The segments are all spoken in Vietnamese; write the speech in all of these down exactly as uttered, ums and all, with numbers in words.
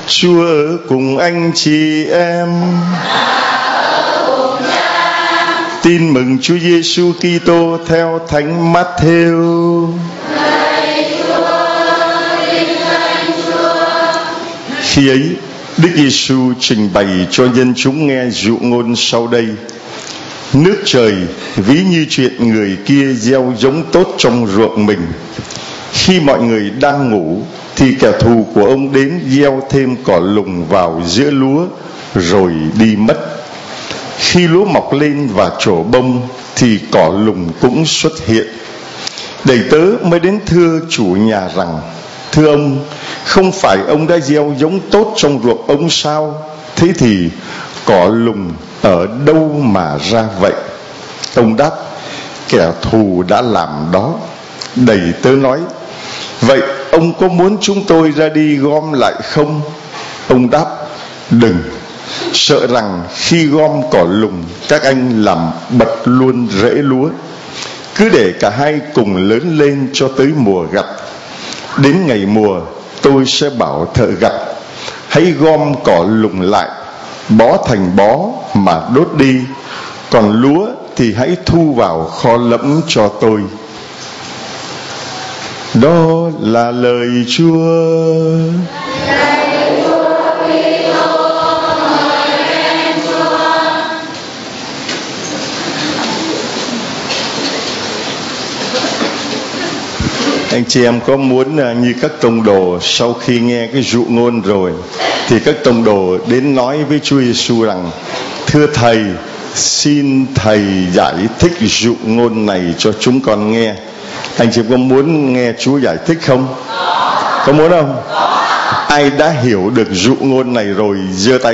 Chúa ở cùng anh chị em. Tin mừng Chúa Giêsu Kitô theo Thánh Matthew. Khi ấy, Đức Giêsu trình bày cho dân chúng nghe dụ ngôn sau đây: nước trời ví như chuyện người kia gieo giống tốt trong ruộng mình. Khi mọi người đang ngủ, thì kẻ thù của ông đến gieo thêm cỏ lùng vào giữa lúa, rồi đi mất. Khi lúa mọc lên và trổ bông, thì cỏ lùng cũng xuất hiện. Đầy tớ mới đến thưa chủ nhà rằng: thưa ông, không phải ông đã gieo giống tốt trong ruộng ông sao? Thế thì cỏ lùng ở đâu mà ra vậy? Ông đáp: kẻ thù đã làm đó. Đầy tớ nói: vậy ông có muốn chúng tôi ra đi gom lại không? Ông đáp: đừng, sợ rằng khi gom cỏ lùng các anh làm bật luôn rễ lúa. Cứ để cả hai cùng lớn lên cho tới mùa gặt. Đến ngày mùa, tôi sẽ bảo thợ gặt: hãy gom cỏ lùng lại, bó thành bó mà đốt đi, còn lúa thì hãy thu vào kho lẫm cho tôi. Đó là lời Chúa. Anh chị em có muốn như các tông đồ sau khi nghe cái dụ ngôn rồi thì các tông đồ đến nói với Chúa Giêsu rằng: thưa Thầy, xin Thầy giải thích dụ ngôn này cho chúng con nghe. Anh chị có muốn nghe Chúa giải thích không? Có muốn không? Ai đã hiểu được dụ ngôn này rồi giơ tay.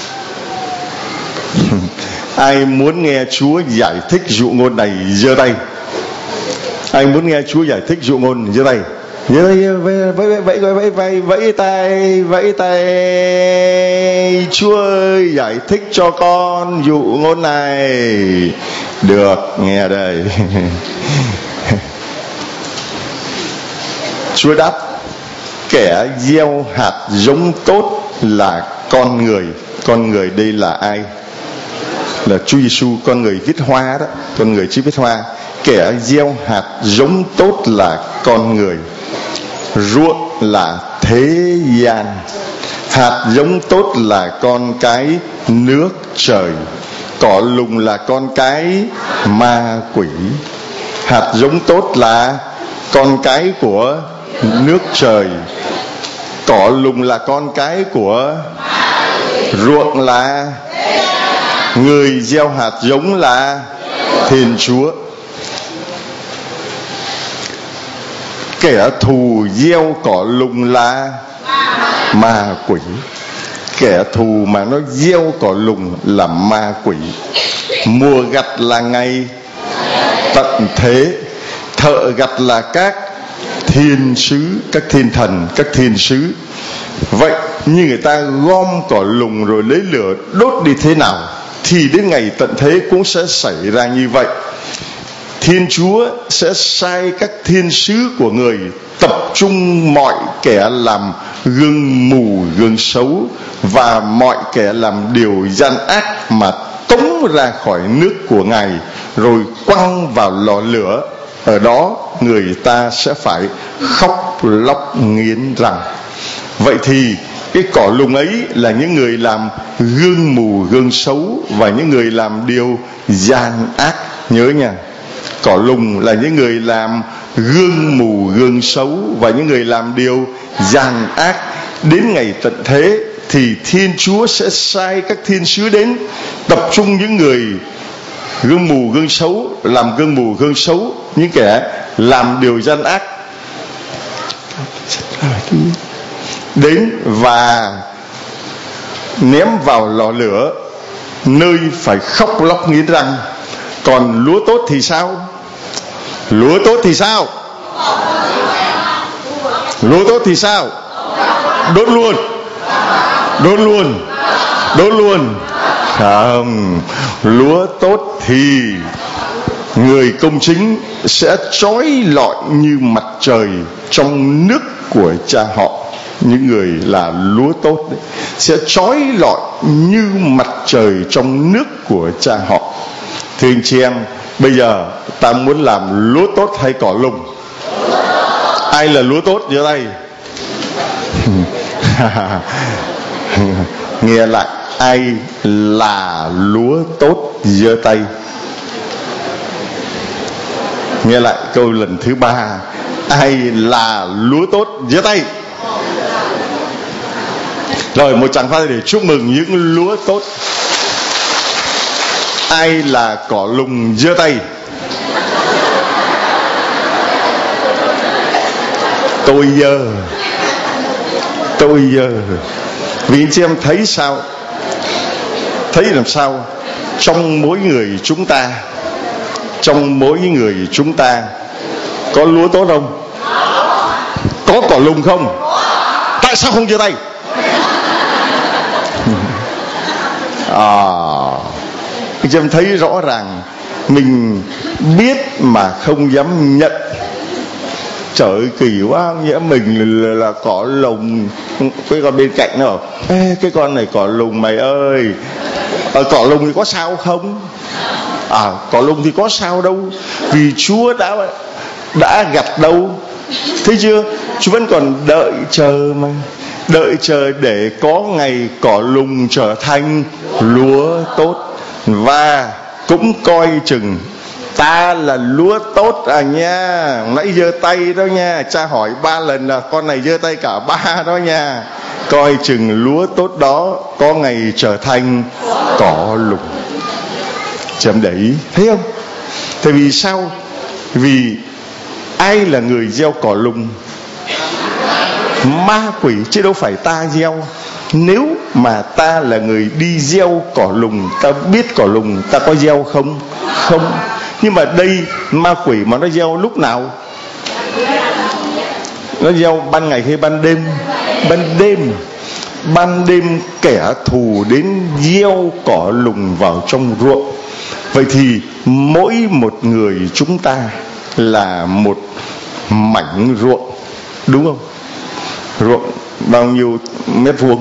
Ai muốn nghe Chúa giải thích dụ ngôn này giơ tay. Ai muốn nghe Chúa giải thích dụ ngôn giơ tay. Giơ tay, vẫy vẫy vẫy vẫy vẫy tay, vẫy tay. Chúa ơi, giải thích cho con dụ ngôn này. Được, nghe đây. Chúa đáp: kẻ gieo hạt giống tốt là con người. Con người đây là ai? Là Chúa Giêsu, con người viết hoa đó, con người chỉ viết hoa. Kẻ gieo hạt giống tốt là con người. Ruộng là thế gian. Hạt giống tốt là con cái nước trời. Cỏ lùng là con cái ma quỷ. Hạt giống tốt là con cái của nước trời. Cỏ lùng là con cái của ruộng là người gieo hạt giống là Thiên Chúa. Kẻ thù gieo cỏ lùng là ma quỷ. Kẻ thù mà nó gieo cỏ lùng là ma quỷ. Mùa gặt là ngày tận thế. Thợ gặt là các thiên sứ, các thiên thần, các thiên sứ. Vậy như người ta gom cỏ lùng rồi lấy lửa đốt đi thế nào, thì đến ngày tận thế cũng sẽ xảy ra như vậy. Thiên Chúa sẽ sai các thiên sứ của người tập trung mọi kẻ làm gương mù gương xấu và mọi kẻ làm điều gian ác mà tống ra khỏi nước của Ngài, rồi quăng vào lò lửa. Ở đó người ta sẽ phải khóc lóc nghiến răng. Vậy thì cái cỏ lùng ấy là những người làm gương mù gương xấu và những người làm điều gian ác. Nhớ nha, cỏ lùng là những người làm gương mù gương xấu và những người làm điều gian ác. Đến ngày tận thế thì Thiên Chúa sẽ sai các thiên sứ đến tập trung những người gương mù gương xấu, làm gương mù gương xấu, những kẻ làm điều gian ác đến và ném vào lò lửa, nơi phải khóc lóc nghiến răng. Còn lúa tốt thì sao? Lúa tốt thì sao? Lúa tốt thì sao? Đốt luôn. Đốt luôn. Đốt luôn. Không. Lúa tốt thì người công chính sẽ chói lọi như mặt trời trong nước của Cha họ. những người là lúa tốt đấy, sẽ chói lọi như mặt trời trong nước của cha họ. Thưa anh chị em, bây giờ ta muốn làm lúa tốt hay cỏ lùng? Ai là lúa tốt giơ tay. Nghe lại, ai là lúa tốt giơ tay. Nghe lại câu lần thứ ba, ai là lúa tốt giơ tay. Rồi một tràng pháo để chúc mừng những lúa tốt. Ai là cỏ lùng giơ tay. Tôi giơ, tôi giơ. Vì anh chị em thấy sao? Thấy làm sao? Trong mỗi người chúng ta, trong mỗi người chúng ta có lúa tốt không? Có cỏ lùng không? Tại sao không giơ tay? À, anh chị em thấy rõ ràng mình biết mà không dám nhận. Trời ơi kỳ quá, nghĩa mình là, là cỏ lùng. Cái con bên cạnh nó bảo, ê cái con này cỏ lùng mày ơi. À, cỏ lùng thì có sao không? À cỏ lùng thì có sao đâu, vì Chúa đã đã gặt đâu. Thấy chưa? Chúa vẫn còn đợi chờ mà. Đợi chờ để có ngày cỏ lùng trở thành lúa tốt. Và cũng coi chừng ta là lúa tốt à nha. Nãy giơ tay đó nha. Cha hỏi ba lần là con này giơ tay cả ba đó nha. Coi chừng lúa tốt đó có ngày trở thành cỏ lùng. Chấm để ý, thấy không? Tại vì sao? Vì ai là người gieo cỏ lùng? Ma quỷ, chứ đâu phải ta gieo. Nếu mà ta là người đi gieo cỏ lùng, ta biết cỏ lùng, ta có gieo không? Không. Nhưng mà đây ma quỷ mà nó gieo lúc nào? Nó gieo ban ngày hay ban đêm? Ban đêm. Ban đêm kẻ thù đến gieo cỏ lùng vào trong ruộng. Vậy thì mỗi một người chúng ta là một mảnh ruộng, đúng không? Ruộng bao nhiêu mét vuông?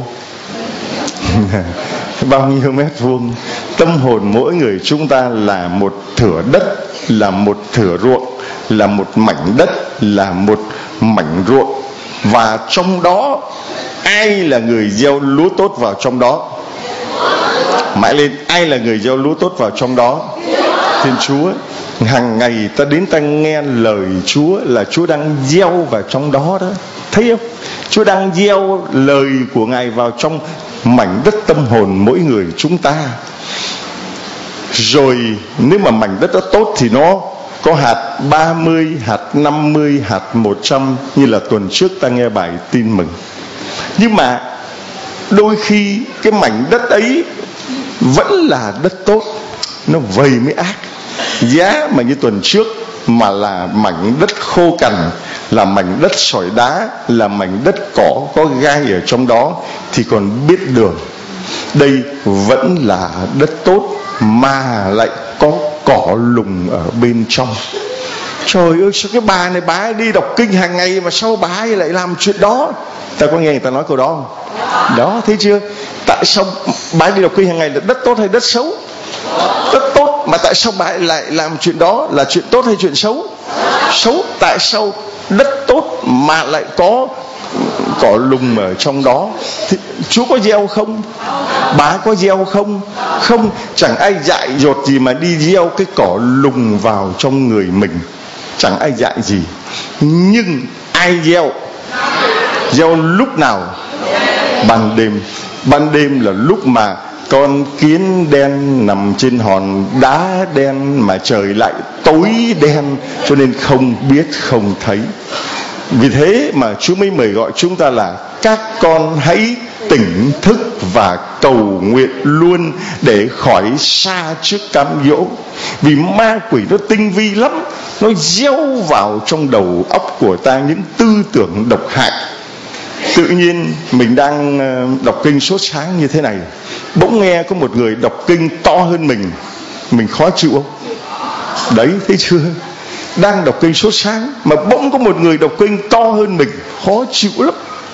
Bao nhiêu mét vuông? Tâm hồn mỗi người chúng ta là một thửa đất, là một thửa ruộng, là một mảnh đất, là một mảnh ruộng. Và trong đó ai là người gieo lúa tốt vào trong đó? Mãi lên, ai là người gieo lúa tốt vào trong đó? Thiên Chúa. Hàng ngày ta đến ta nghe lời Chúa là Chúa đang gieo vào trong đó đó. Thấy không? Chúa đang gieo lời của Ngài vào trong mảnh đất tâm hồn mỗi người chúng ta. Rồi nếu mà mảnh đất đó tốt thì nó có hạt ba mươi, hạt năm mươi, hạt một trăm, như là tuần trước ta nghe bài tin mừng. Nhưng mà đôi khi cái mảnh đất ấy vẫn là đất tốt, nó vầy mới ác. Giá mà như tuần trước mà là mảnh đất khô cằn, là mảnh đất sỏi đá, là mảnh đất cỏ có gai ở trong đó thì còn biết đường. Đây vẫn là đất tốt mà lại có cỏ lùng ở bên trong. Trời ơi, sao cái bà này bà ấy đi đọc kinh hàng ngày mà sao bà ấy lại làm chuyện đó? Ta có nghe người ta nói câu đó không? Đó, thấy chưa? Tại sao bà ấy đi đọc kinh hàng ngày là đất tốt hay đất xấu? Đất tốt, mà tại sao bà ấy lại làm chuyện đó? Là chuyện tốt hay chuyện xấu? Xấu. Tại sao đất tốt mà lại có cỏ lùng ở trong đó? Thì Chúa có gieo không? Bà có gieo không? Không. Chẳng ai dại dột gì mà đi gieo cái cỏ lùng vào trong người mình. Chẳng ai dại gì. Nhưng ai gieo? Gieo lúc nào? Ban đêm. Ban đêm là lúc mà con kiến đen nằm trên hòn đá đen mà trời lại tối đen, cho nên không biết không thấy. Vì thế mà Chúa mới mời gọi chúng ta là các con hãy tỉnh thức và cầu nguyện luôn để khỏi xa trước cám dỗ. Vì ma quỷ nó tinh vi lắm, nó gieo vào trong đầu óc của ta những tư tưởng độc hại. Tự nhiên mình đang đọc kinh sốt sáng như thế này, bỗng nghe có một người đọc kinh to hơn mình, mình khó chịu không? Đấy, thấy chưa? Đang đọc kinh sốt sáng mà bỗng có một người đọc kinh to hơn mình, khó chịu lắm.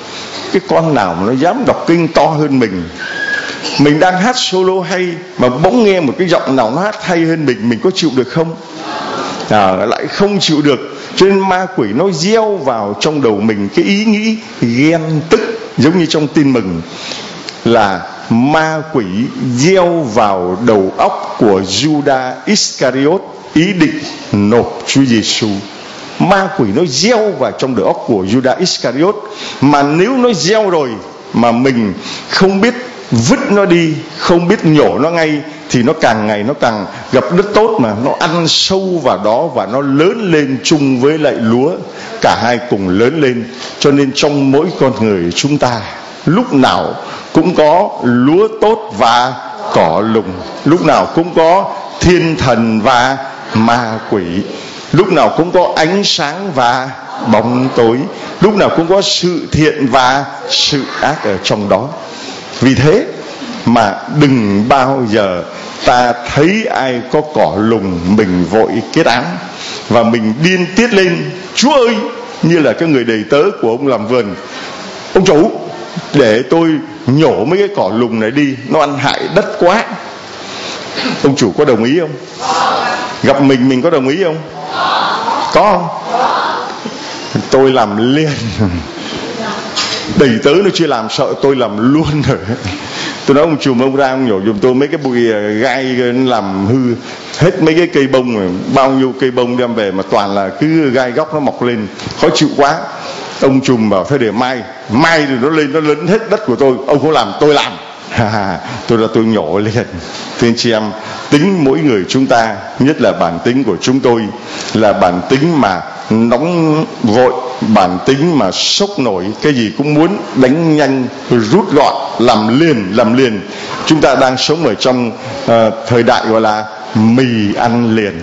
cái con nào mà nó dám đọc kinh to hơn mình. Mình đang hát solo hay mà bỗng nghe một cái giọng nào nó hát hay hơn mình, mình có chịu được không? À, lại không chịu được. Cho nên ma quỷ nó gieo vào trong đầu mình cái ý nghĩ ghen tức. Giống như trong tin mừng là ma quỷ gieo vào đầu óc của Judas Iscariot ý định nộp Chúa Giêsu. Ma quỷ nó gieo vào trong đầu óc của Judas Iscariot. Mà nếu nó gieo rồi mà mình không biết vứt nó đi, không biết nhổ nó ngay, thì nó càng ngày nó càng gặp đất tốt, mà nó ăn sâu vào đó và nó lớn lên chung với lại lúa, cả hai cùng lớn lên. Cho nên trong mỗi con người chúng ta lúc nào cũng có lúa tốt và cỏ lùng, lúc nào cũng có thiên thần và ma quỷ, lúc nào cũng có ánh sáng và bóng tối, lúc nào cũng có sự thiện và sự ác ở trong đó. Vì thế mà đừng bao giờ ta thấy ai có cỏ lùng mình vội kết án và mình điên tiết lên: Chúa ơi, như là cái người đầy tớ của ông làm vườn, ông chủ, để tôi nhổ mấy cái cỏ lùng này đi, nó ăn hại đất quá. Ông chủ có đồng ý không? Gặp mình mình có đồng ý không? Có không? Tôi làm liền. Đầy tớ nó chưa làm, sợ tôi làm luôn rồi. Tôi nói ông chùm ông ra ông nhổ giùm tôi mấy cái bụi gai làm hư hết mấy cái cây bông rồi. Bao nhiêu cây bông đem về mà toàn là cứ gai góc nó mọc lên, khó chịu quá. Ông chùm bảo thôi để mai mai rồi nó lên nó lấn hết đất của tôi, ông không làm tôi làm. Tôi là tôi nhổ liền. Thưa anh chị em, tính mỗi người chúng ta, nhất là bản tính của chúng tôi, là bản tính mà nóng vội, bản tính mà sốc nổi, cái gì cũng muốn đánh nhanh, rút gọn, làm liền làm liền. Chúng ta đang sống ở trong uh, thời đại gọi là mì ăn liền.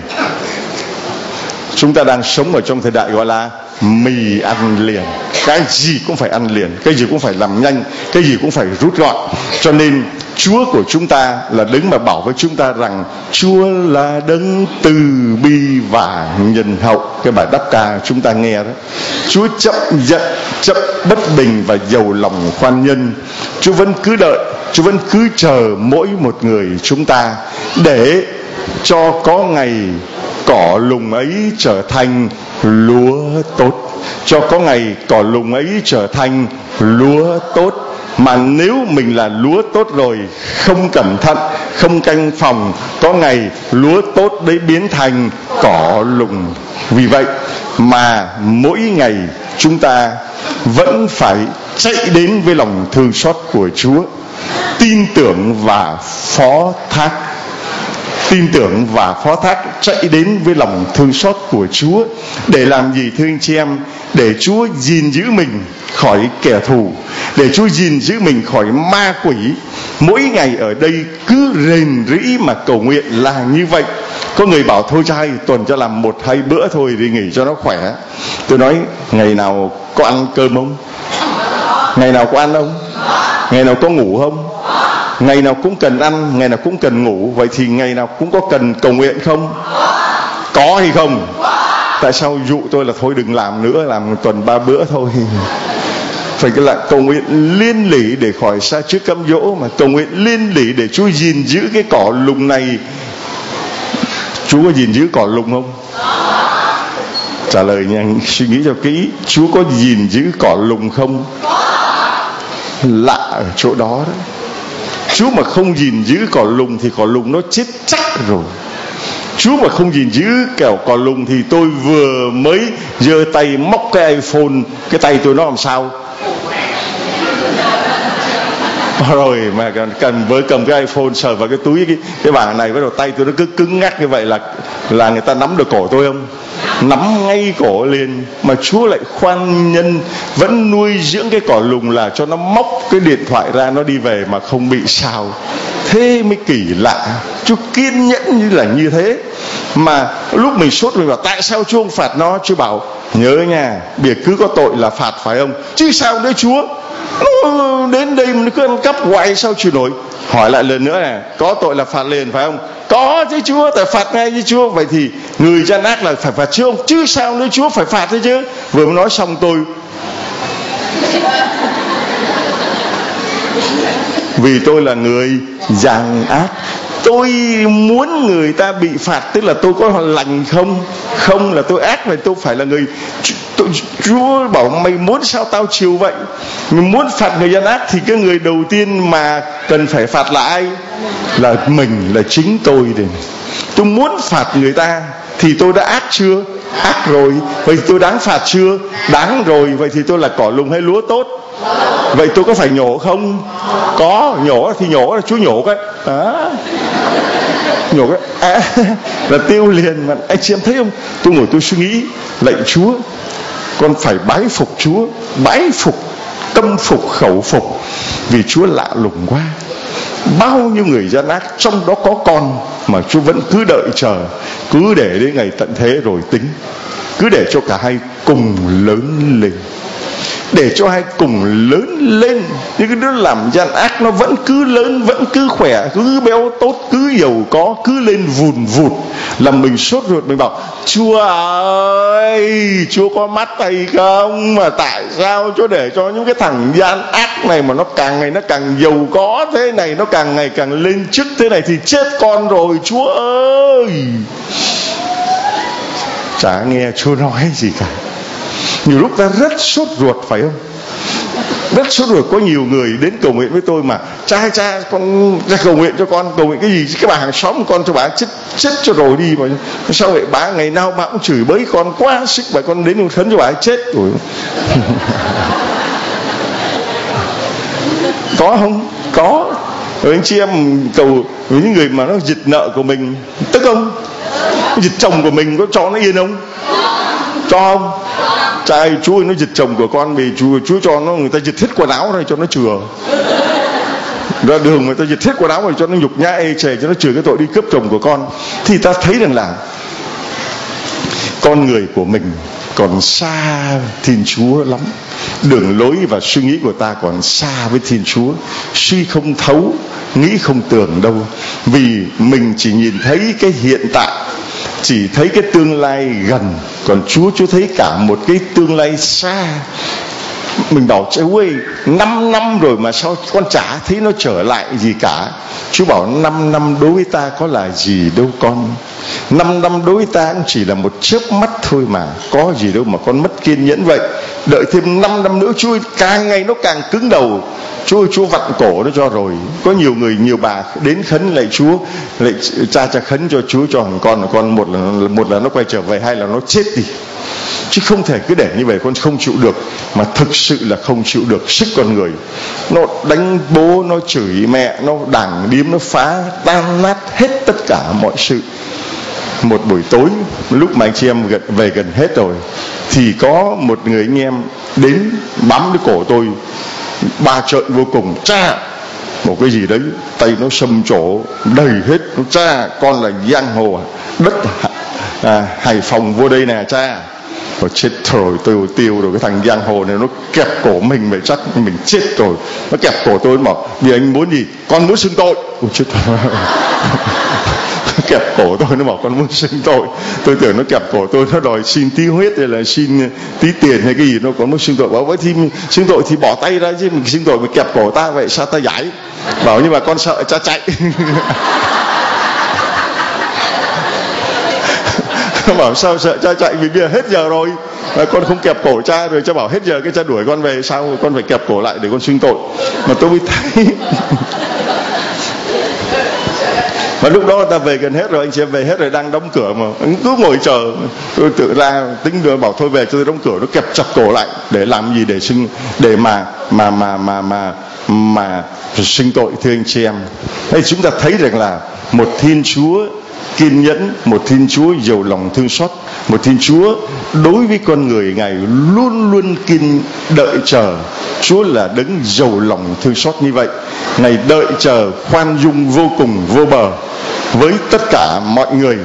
Chúng ta đang sống ở trong thời đại gọi là mì ăn liền. Cái gì cũng phải ăn liền, cái gì cũng phải làm nhanh, cái gì cũng phải rút gọn. Cho nên Chúa của chúng ta là đấng mà bảo với chúng ta rằng Chúa là đấng từ bi và nhân hậu. Cái bài đáp ca chúng ta nghe đó. Chúa chậm giận, chậm bất bình và giàu lòng khoan nhân. Chúa vẫn cứ đợi, Chúa vẫn cứ chờ mỗi một người chúng ta để cho có ngày cỏ lùng ấy trở thành lúa tốt, cho có ngày cỏ lùng ấy trở thành lúa tốt. Mà nếu mình là lúa tốt rồi, không cẩn thận, không canh phòng, có ngày lúa tốt đấy biến thành cỏ lùng. Vì vậy mà mỗi ngày chúng ta vẫn phải chạy đến với lòng thương xót của Chúa, tin tưởng và phó thác. Tin tưởng và phó thác, chạy đến với lòng thương xót của Chúa. Để làm gì thưa anh chị em? Để Chúa gìn giữ mình khỏi kẻ thù, để Chúa gìn giữ mình khỏi ma quỷ. Mỗi ngày ở đây cứ rền rĩ mà cầu nguyện là như vậy. Có người bảo thôi trai tuần cho làm một hai bữa thôi đi nghỉ cho nó khỏe. Tôi nói ngày nào có ăn cơm không? Ngày nào có ăn không? Ngày nào có ngủ không? Ngày nào cũng cần ăn, ngày nào cũng cần ngủ. Vậy thì ngày nào cũng có cần cầu nguyện không? Có hay không? Tại sao dụ tôi là thôi đừng làm nữa, làm một tuần ba bữa thôi? Phải cái là cầu nguyện liên lỉ để khỏi sa trước cám dỗ, mà cầu nguyện liên lỉ để Chúa gìn giữ cái cỏ lùng này. Chúa có gìn giữ cỏ lùng không? Trả lời nha, suy nghĩ cho kỹ. Chúa có gìn giữ cỏ lùng không? Lạ ở chỗ đó đó. Chúa mà không gìn giữ cỏ lùng thì cỏ lùng nó chết chắc rồi. Chúa mà không gìn giữ kẻo cỏ lùng thì tôi vừa mới giơ tay móc cái iPhone, cái tay tôi nó làm sao? Rồi mà cần với cầm cái iPhone sờ vào cái túi cái, cái bảng này, bắt đầu tay tôi nó cứ cứng ngắc như vậy là là người ta nắm được cổ tôi không? Nắm ngay cổ liền. Mà Chúa lại khoan nhân, vẫn nuôi dưỡng cái cỏ lùng là cho nó móc cái điện thoại ra nó đi về mà không bị sao. Thế mới kỳ lạ. Chúa kiên nhẫn như là như thế. Mà lúc mình sốt mình bảo tại sao Chúa không phạt nó? Chúa bảo nhớ nha, bìa cứ có tội là phạt phải không? Chứ sao đấy Chúa? Nó đến đây nó cứ ăn cắp hoài sao chịu nổi? Hỏi lại lần nữa này, có tội là phạt liền phải không? Có chứ Chúa, tại phạt ngay chứ Chúa. Vậy thì người gian ác là phải phạt chứ không? Chứ sao nữa Chúa phải phạt thế chứ? Vừa mới nói xong tôi Vì tôi là người gian ác. Tôi muốn người ta bị phạt, tức là tôi có lành không? Không, là tôi ác, vậy tôi phải là người tôi, Chúa bảo mày muốn sao tao chiều vậy. Mày muốn phạt người gian ác thì cái người đầu tiên mà cần phải phạt là ai? Là mình, là chính tôi đây. Tôi muốn phạt người ta thì tôi đã ác chưa? Ác rồi. Vậy thì tôi đáng phạt chưa? Đáng rồi. Vậy thì tôi là cỏ lùng hay lúa tốt? Vậy tôi có phải nhổ không? Có. Nhổ thì nhổ là Chúa nhổ cái à, nhổ cái à, là tiêu liền. Mà anh chị em thấy không? Tôi ngồi tôi suy nghĩ, lạy Chúa, con phải bái phục Chúa, bái phục, tâm phục, khẩu phục, vì Chúa lạ lùng quá. Bao nhiêu người gian ác, trong đó có con, mà Chúa vẫn cứ đợi chờ, cứ để đến ngày tận thế rồi tính, cứ để cho cả hai cùng lớn lên, để cho hai cùng lớn lên. Nhưng cái đứa làm gian ác nó vẫn cứ lớn, vẫn cứ khỏe, cứ béo tốt, cứ giàu có, cứ lên vùn vụt, làm mình sốt ruột. Mình bảo Chúa ơi, Chúa có mắt hay không? Mà tại sao Chúa để cho những cái thằng gian ác này mà nó càng ngày nó càng giàu có thế này, nó càng ngày càng lên chức thế này, thì chết con rồi Chúa ơi. Chả nghe Chúa nói gì cả. Nhiều lúc ta rất sốt ruột, phải không? Rất sốt ruột. Có nhiều người đến cầu nguyện với tôi mà cha cha con ra cầu nguyện cho con. Cầu nguyện cái gì? Cái bà hàng xóm con cho bà chết chết cho rồi đi. Mà sao vậy? Bà ngày nào bà cũng chửi bới con quá sức, bà con đến khấn cho bà chết rồi. Có không? Có. Rồi anh chị em cầu với những người mà nó giật nợ của mình, tức không? Giật chồng của mình có cho nó yên không? Cho không? Trai Chúa nó giật chồng của con, vì Chúa, Chúa cho nó, người ta giật hết quần áo này cho nó chừa. Ra đường người ta giật hết quần áo rồi cho nó nhục nhã ê chề, cho nó chừa cái tội đi cướp chồng của con. Thì ta thấy rằng là con người của mình còn xa Thiên Chúa lắm. Đường lối và suy nghĩ của ta còn xa với Thiên Chúa. Suy không thấu, nghĩ không tưởng đâu. Vì mình chỉ nhìn thấy cái hiện tại, chỉ thấy cái tương lai gần, còn Chúa Chúa thấy cả một cái tương lai xa. Mình bảo Chúa ơi, năm năm rồi mà sao con chả thấy nó trở lại gì cả. Chúa bảo năm năm đối với ta có là gì đâu con. Năm năm đối với ta cũng chỉ là một chớp mắt thôi mà, có gì đâu mà con mất kiên nhẫn vậy. Đợi thêm năm năm nữa Chúa ơi, càng ngày nó càng cứng đầu. Chúa ơi, Chúa vặn cổ nó cho rồi. Có nhiều người, nhiều bà đến khấn lạy Chúa, lạy cha cha khấn cho Chúa cho thằng con, con một là một là nó quay trở về, hai là nó chết đi. Chứ không thể cứ để như vậy, con không chịu được. Mà thực sự là không chịu được sức con người. Nó đánh bố, nó chửi mẹ, nó đảng điếm, nó phá tan nát hết tất cả mọi sự. Một buổi tối, lúc mà anh chị em gần, về gần hết rồi, thì có một người anh em đến bám cái cổ tôi, ba trợn vô cùng. Cha, một cái gì đấy, tay nó sầm trổ đầy hết. Nó cha, con là giang hồ đất à, Hải Phòng vô đây nè cha. Rồi chết rồi, tôi tiêu rồi, cái thằng giang hồ này nó kẹp cổ mình, vậy chắc mình chết rồi. Nó kẹp cổ tôi, nó bảo vì anh muốn gì? Con muốn xưng tội. Ôi chết kẹp cổ tôi, nó bảo con muốn xưng tội. Tôi tưởng nó kẹp cổ tôi, nó đòi xin tí huyết hay là xin tí tiền hay cái gì. Nó còn muốn xưng tội. Bảo với thì xưng tội thì bỏ tay ra chứ, mình xưng tội mình kẹp cổ ta vậy sao ta giải. Bảo nhưng mà con sợ cha chạy. Nó bảo sao sợ cha chạy, vì bây giờ hết giờ rồi mà con không kẹp cổ cha, rồi cha bảo hết giờ cái cha đuổi con về, sao con phải kẹp cổ lại để con xưng tội. Mà tôi mới thấy mà lúc đó ta về gần hết rồi, anh chị em về hết rồi, đang đóng cửa mà cứ ngồi chờ. Tôi tự ra tính rồi bảo thôi về cho tôi đóng cửa, nó kẹp chặt cổ lại để làm gì, để xưng, để mà mà mà mà mà mà xưng tội. Thưa anh chị em, đây chúng ta thấy rằng là một Thiên Chúa kiên nhẫn, một Thiên Chúa giàu lòng thương xót, một Thiên Chúa đối với con người Ngài luôn luôn kiên đợi chờ. Chúa là đấng giàu lòng thương xót như vậy. Ngài đợi chờ khoan dung vô cùng vô bờ với tất cả mọi người.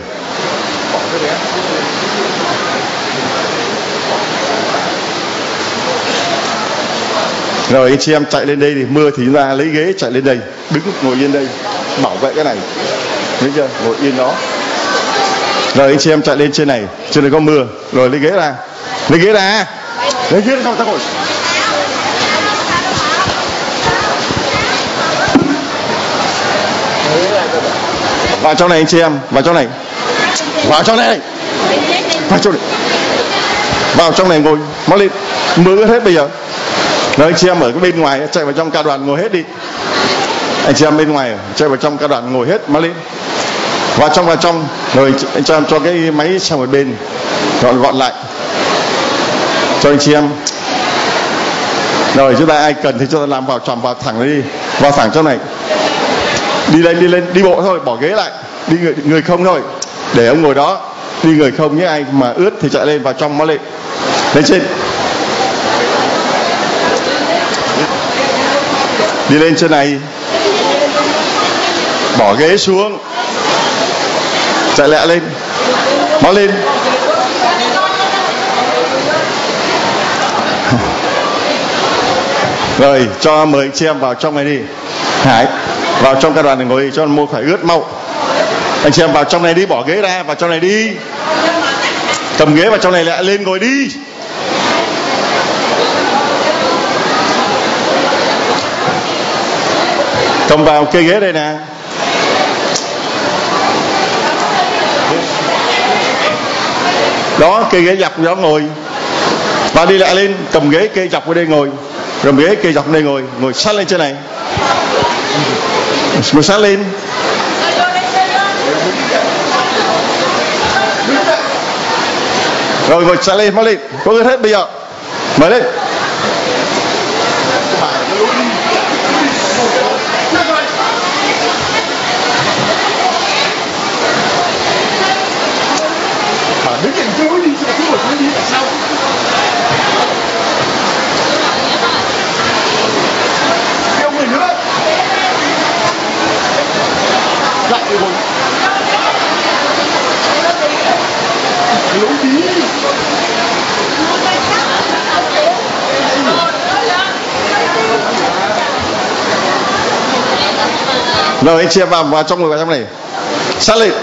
Rồi anh chị em chạy lên đây, thì mưa thì chúng ta lấy ghế chạy lên đây, đứng ngồi yên đây bảo vệ cái này, thấy chưa, ngồi yên đó. Rồi anh chị em chạy lên trên này, trên này có mưa, rồi lấy ghế ra, lấy ghế ra, lấy ghế ra, không ta ngồi. Vào trong này anh chị em, vào trong này, vào trong này, vào trong này, vào trong này ngồi, mau lên, mưa ướt hết bây giờ. Rồi anh chị em ở cái bên ngoài chạy vào trong ca đoàn ngồi hết đi. Anh chị em bên ngoài chạy vào trong ca đoàn ngồi hết, mau lên. Vào trong vào trong, rồi anh cho em cho cái máy sang một bên, gọn gọn lại, cho anh chị em. Rồi chúng ta ai cần thì cho ta làm vào tròn vào thẳng đi, vào thẳng trong này. Đi lên đi lên, đi bộ thôi, bỏ ghế lại, đi người, người không thôi, để ông ngồi đó. Đi người không nhé, ai mà ướt thì chạy lên vào trong, mau lên, lên trên, đi lên trên này, bỏ ghế xuống, chạy lẹ lên, mau lên. Rồi cho mời chị em vào trong này đi. Hải vào trong ca đoàn này ngồi cho môi phải ướt mau. Anh chị em vào trong này đi, bỏ ghế ra, vào trong này đi, cầm ghế vào trong này lại lên ngồi đi. Cầm vào cây ghế đây nè. Đó, cây ghế dọc đó ngồi. Vào đi lại lên, cầm ghế cây dọc ở đây ngồi, cầm ghế cây dọc đây ngồi, ngồi sát lên trên này, ngồi sát lên. Rồi ngồi sát lên, mau lên, có ướt hết bây giờ, mời lên. Đứng trên cái lối đi, sao cứ một lối đi tại sao? Theo người nữa. Lại rồi. Lối đi. Rồi anh chị em vào vào trong ngồi vào trong này, sát lên.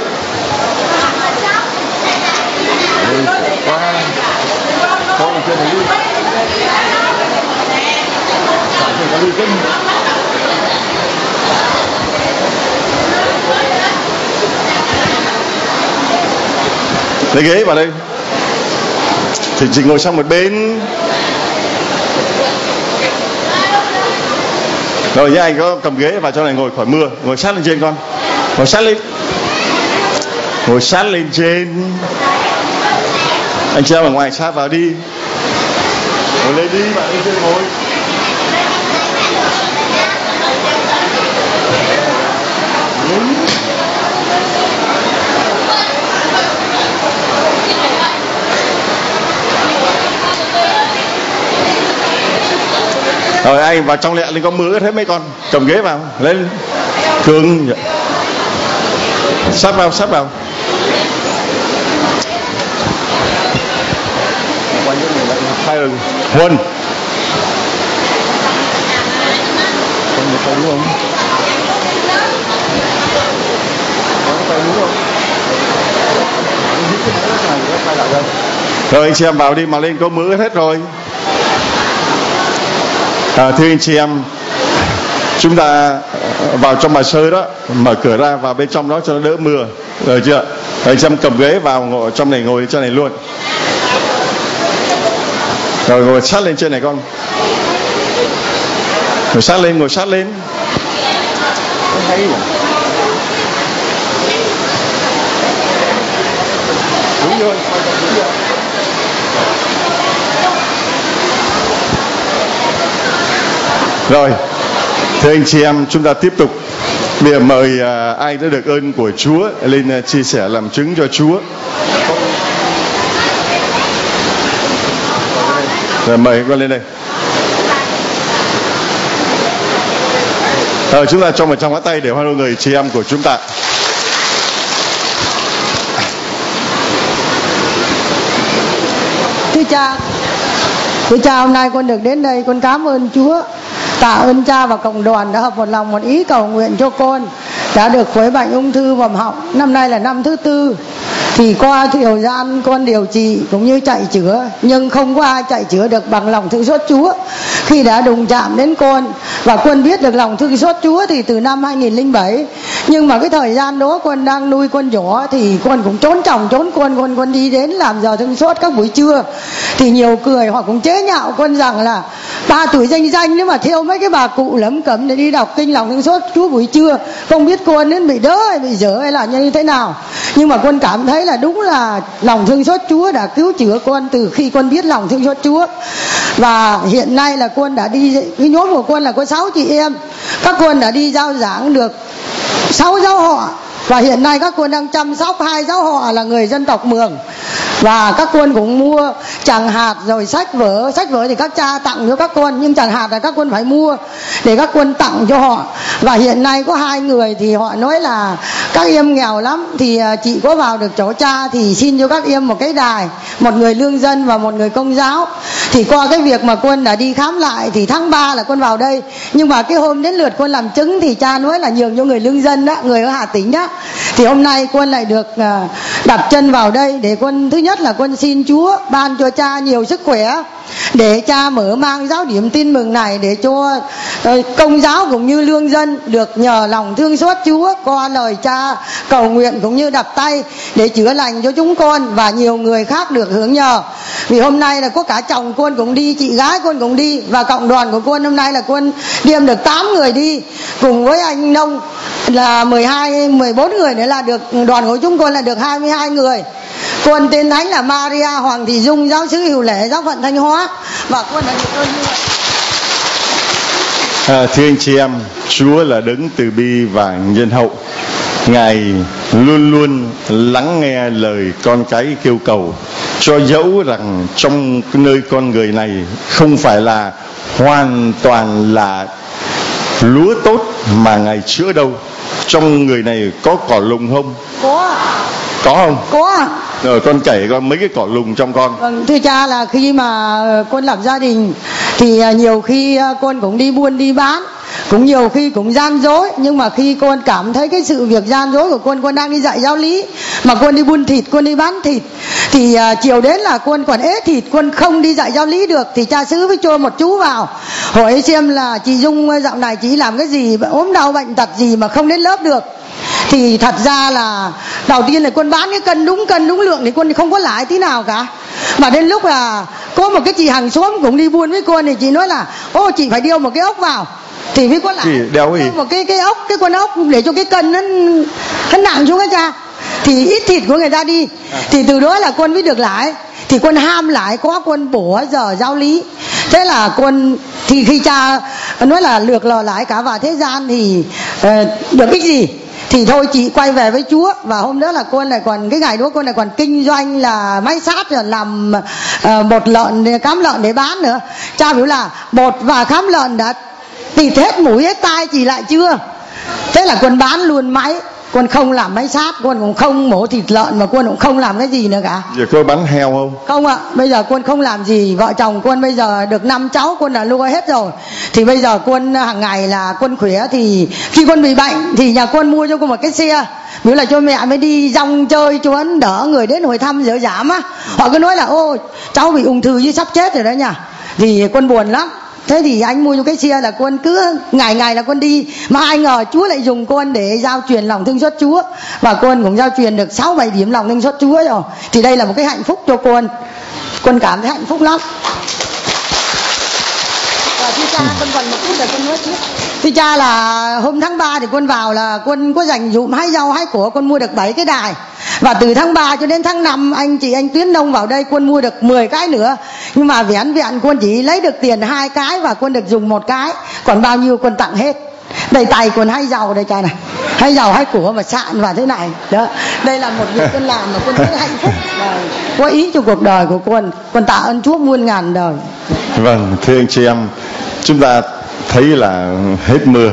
Không chơi này đi. Lấy ghế vào đây. Thì chị ngồi sang một bên. Rồi nhá, anh có cầm ghế vào trong này ngồi khỏi mưa, ngồi sát lên trên con. Ngồi sát lên. Ngồi sát lên trên. Anh chị em ở ngoài sát vào đi. Ngồi lên đi, bạn lên trên ngồi. Rồi anh vào trong lẹ lên, có mưa ướt hết mấy con. Cầm ghế vào, lên. Cường. Sát vào, sát vào. Hai rồi. Huân. Rồi anh chị em vào đi mà lên, có mưa hết rồi. À, thưa anh chị em, chúng ta vào trong bài sơ đó, mở cửa ra vào bên trong đó cho nó đỡ mưa, rồi chưa? Rồi anh chị em cầm ghế vào ngồi trong này, ngồi trên này luôn. Rồi ngồi sát lên trên này con. Ngồi sát lên, ngồi sát lên. Hay nhỉ? Đúng rồi, đúng rồi. Rồi, thưa anh chị em, chúng ta tiếp tục. Bây giờ mời à, ai đã được ơn của Chúa lên à, chia sẻ làm chứng cho Chúa. Rồi mời con lên đây. Rồi chúng ta cho một trong các tay để hoan nghênh người chị em của chúng ta. Thưa cha, thưa cha, hôm nay con được đến đây, con cảm ơn Chúa. Tạ ơn cha và cộng đoàn đã hợp một lòng một ý cầu nguyện cho con đã được khỏe bệnh ung thư vòm họng. Năm nay là năm thứ tư. Thì qua thời gian con điều trị cũng như chạy chữa, nhưng không có ai chạy chữa được bằng lòng thương xót Chúa. Khi đã đụng chạm đến con và con biết được lòng thương xót Chúa thì từ năm hai nghìn lẻ bảy. Nhưng mà cái thời gian đó con đang nuôi con nhỏ thì con cũng trốn chồng trốn con, con con đi đến làm giờ thương xót các buổi trưa. Thì nhiều cười họ cũng chế nhạo con rằng là ba tuổi danh danh nếu mà theo mấy cái bà cụ lấm cấm để đi đọc kinh lòng thương xót Chúa buổi trưa, không biết con đến bị đỡ hay bị dở hay là như thế nào. Nhưng mà con cảm thấy là đúng là lòng thương xót Chúa đã cứu chữa con từ khi con biết lòng thương xót Chúa. Và hiện nay là con đã đi, cái nhóm của con là có sáu chị em, các con đã đi giao giảng được sáu giáo họ. Và hiện nay các con đang chăm sóc hai giáo họ là người dân tộc Mường. Và các con cũng mua chẳng hạt rồi sách vở. Sách vở thì các cha tặng cho các con, nhưng chẳng hạt là các con phải mua để các con tặng cho họ. Và hiện nay có hai người thì họ nói là các em nghèo lắm, thì chị có vào được chỗ cha thì xin cho các em một cái đài, một người lương dân và một người công giáo. Thì qua cái việc mà con đã đi khám lại thì tháng ba là con vào đây. Nhưng mà cái hôm đến lượt con làm chứng thì cha nói là nhường cho người lương dân đó, người ở Hà Tĩnh đó. Thì hôm nay con lại được đặt chân vào đây để con, thứ nhất là con xin Chúa ban cho cha nhiều sức khỏe để cha mở mang giáo điểm tin mừng này, để cho công giáo cũng như lương dân được nhờ lòng thương xót Chúa qua lời cha cầu nguyện cũng như đặt tay để chữa lành cho chúng con và nhiều người khác được hưởng nhờ. Vì hôm nay là có cả chồng con cũng đi, chị gái con cũng đi, và cộng đoàn của con hôm nay là con đem được tám người đi, cùng với anh Nông là mười hai, mười bốn người nữa, là được đoàn của chúng con là được hai mươi hai người. Con tên thánh là Maria Hoàng Thị Dung, giáo xứ Hữu Lễ, giáo phận Thanh Hóa, và con đã được ơn như vậy. À, thưa anh chị em, Chúa là đấng từ bi và nhân hậu. Ngài luôn luôn lắng nghe lời con cái kêu cầu, cho dẫu rằng trong nơi con người này không phải là hoàn toàn là lúa tốt mà Ngài chữa đâu. Trong người này có cỏ lùng không? Có. Có không? Có. Rồi con kể con mấy cái cỏ lùng trong con. Vâng, thưa cha, là khi mà con lập gia đình thì nhiều khi con cũng đi buôn đi bán, cũng nhiều khi cũng gian dối. Nhưng mà khi con cảm thấy cái sự việc gian dối của con, con đang đi dạy giáo lý mà con đi buôn thịt, con đi bán thịt, thì uh, chiều đến là con còn ế thịt, con không đi dạy giáo lý được, thì cha xứ với cho một chú vào hỏi xem là chị Dung dạo này chị làm cái gì, ốm đau bệnh tật gì mà không đến lớp được. Thì thật ra là đầu tiên là con bán cái cân đúng cân đúng lượng thì con không có lãi tí nào cả. Mà đến lúc là có một cái chị hàng xóm cũng đi buôn với con thì chị nói là ô chị phải đeo một cái ốc vào thì mới có lãi. Đeo gì? Một cái cái ốc, cái con ốc để cho cái cân nó nó nặng xuống cái cha, thì ít thịt của người ta đi. Thì từ đó là con mới được lãi. Thì con ham lãi quá, con bỏ giờ giáo lý. Thế là con, thì khi cha nói là lược lò lãi cả vào thế gian thì uh, được ích gì, thì thôi chị quay về với Chúa. Và hôm đó là con lại còn, cái ngày đó con lại còn kinh doanh là máy sát rồi làm uh, bột lợn, cám lợn để bán nữa. Cha biểu là bột và cám lợn đã tịt hết mũi hết tai, chị lại chưa. Thế là con bán luôn máy, con không làm máy sát, con cũng không mổ thịt lợn, mà con cũng không làm cái gì nữa cả. Giờ con bán heo không? Không ạ, bây giờ con không làm gì. Vợ chồng con bây giờ được năm cháu, con đã nuôi hết rồi. Thì bây giờ con hàng ngày là con khỏe, thì khi con bị bệnh thì nhà con mua cho con một cái xe, nếu là cho mẹ mới đi rong chơi cho hắn đỡ người đến hồi thăm dỡ giảm á. Họ cứ nói là ô cháu bị ung thư chứ sắp chết rồi đó nha. Thì con buồn lắm. Thế thì anh mua cho cái xe là con cứ ngày ngày là con đi. Mà ai ngờ Chúa lại dùng con để giao truyền lòng thương xót Chúa. Và con cũng giao truyền được sáu bảy điểm lòng thương xót Chúa rồi. Thì đây là một cái hạnh phúc cho con. Con cảm thấy hạnh phúc lắm. Và thưa cha, con còn một chút để con nói trước. Thưa cha, là hôm tháng ba thì con vào là con có dành dụm hái rau hái củ, con mua được bảy cái đài. Và từ tháng ba cho đến tháng năm anh chị anh Tuyến Nông vào đây, con mua được mười cái nữa. Nhưng mà vẻn vẹn con chỉ lấy được tiền hai cái và con được dùng một cái, còn bao nhiêu con tặng hết. Đây tay con hái rau đây cha này, hái rau hái củ mà sạn vào thế này đó. Đây là một việc con làm mà con rất hạnh phúc, có ý cho cuộc đời của con. Con tạ ơn Chúa muôn ngàn đời. Vâng, thưa anh chị em, chúng ta thấy là hết mưa.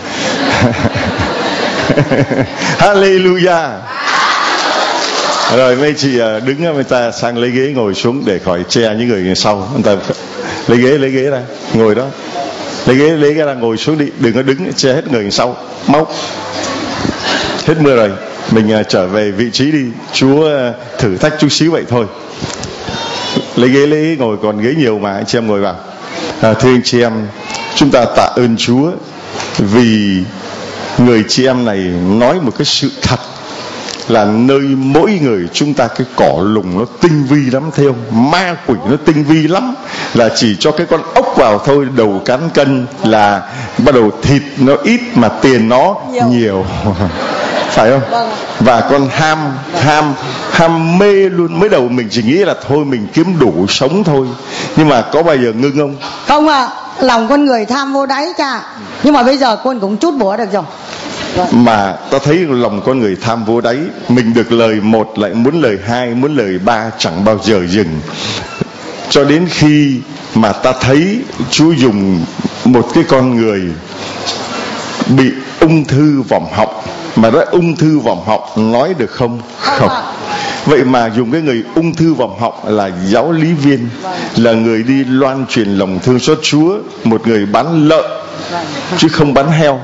Hallelujah. Rồi mấy chị đứng, người ta sang lấy ghế ngồi xuống để khỏi che những người sau. Người ta lấy ghế, lấy ghế ra, ngồi đó. Lấy ghế, lấy ghế ra ngồi xuống đi, đừng có đứng che hết người sau. Mau. Hết mưa rồi. Mình uh, trở về vị trí đi. Chúa uh, thử thách chút xíu vậy thôi. Lấy ghế lấy ngồi, còn ghế nhiều mà, anh chị em ngồi vào. À, thưa anh chị em, chúng ta tạ ơn Chúa vì người chị em này nói một cái sự thật là nơi mỗi người chúng ta cái cỏ lùng nó tinh vi lắm, thấy không? Ma quỷ nó tinh vi lắm, là chỉ cho cái con ốc vào thôi, đầu cán cân là bắt đầu thịt nó ít mà tiền nó nhiều, nhiều. Phải không? Vâng. Và con ham ham ham mê luôn. Mới đầu mình chỉ nghĩ là thôi mình kiếm đủ sống thôi, nhưng mà có bao giờ ngưng không? Không ạ. À, lòng con người tham vô đáy cha, nhưng mà bây giờ con cũng chút bỏ được rồi. Vâng. Mà ta thấy lòng con người tham vô đáy, mình được lời một lại muốn lời hai, muốn lời ba, chẳng bao giờ dừng, cho đến khi mà ta thấy Chúa dùng một cái con người bị ung thư vòm họng. Mà nói ung thư vòm họng nói được không? Không. Vậy mà dùng cái người ung thư vòm họng là giáo lý viên, là người đi loan truyền lòng thương xót Chúa, một người bán lợn chứ không bán heo.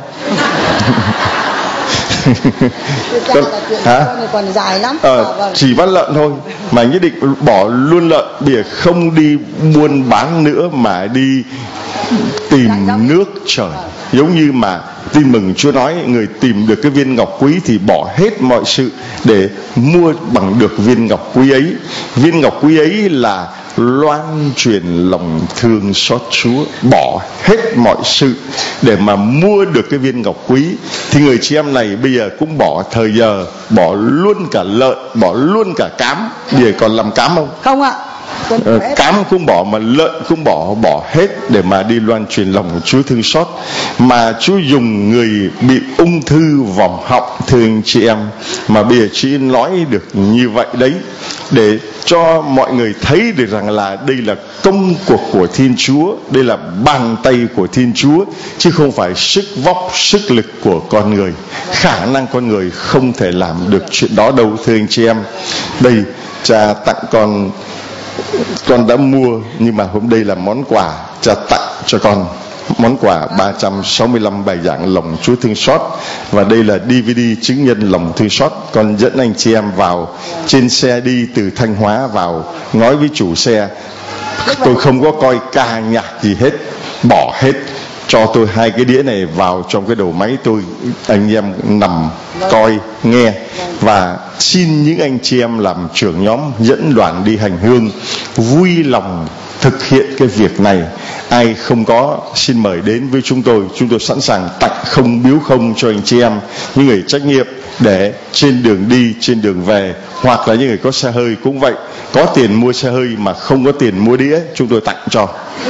Con, hả? Còn dài lắm. Ờ, chỉ bán lợn thôi mà nhất định bỏ luôn lợn, bây giờ không đi buôn bán nữa mà đi tìm nước trời. Giống như mà tin mừng Chúa nói, người tìm được cái viên ngọc quý thì bỏ hết mọi sự để mua bằng được viên ngọc quý ấy. Viên ngọc quý ấy là loan truyền lòng thương xót Chúa, bỏ hết mọi sự để mà mua được cái viên ngọc quý. Thì người chị em này bây giờ cũng bỏ thời giờ, bỏ luôn cả lợn, bỏ luôn cả cám. Bây giờ còn làm cám không? Không ạ. Ờ, cám cũng bỏ mà lợn cũng bỏ, bỏ hết để mà đi loan truyền lòng Chúa thương xót. Mà Chúa dùng người bị ung thư vòm họng, thưa anh chị em, mà bây giờ chỉ nói được như vậy đấy, để cho mọi người thấy được rằng là đây là công cuộc của Thiên Chúa, đây là bàn tay của Thiên Chúa, chứ không phải sức vóc, sức lực của con người. Khả năng con người không thể làm được chuyện đó đâu, thưa anh chị em. Đây, cha tặng con, con đã mua, nhưng mà hôm đây là món quà cha tặng cho con. Món quà ba trăm sáu mươi lăm bài giảng lòng Chúa thương xót, và đây là đê vê đê chứng nhân lòng thương xót. Con dẫn anh chị em vào trên xe đi từ Thanh Hóa vào, nói với chủ xe tôi không có coi ca nhạc gì hết, bỏ hết, cho tôi hai cái đĩa này vào trong cái đầu máy tôi, anh em nằm coi nghe. Và xin những anh chị em làm trưởng nhóm dẫn đoàn đi hành hương vui lòng thực hiện cái việc này. Ai không có xin mời đến với chúng tôi, chúng tôi sẵn sàng tặng không biếu không cho anh chị em, những người trách nhiệm, để trên đường đi, trên đường về, hoặc là những người có xe hơi cũng vậy, có tiền mua xe hơi mà không có tiền mua đĩa, chúng tôi tặng cho.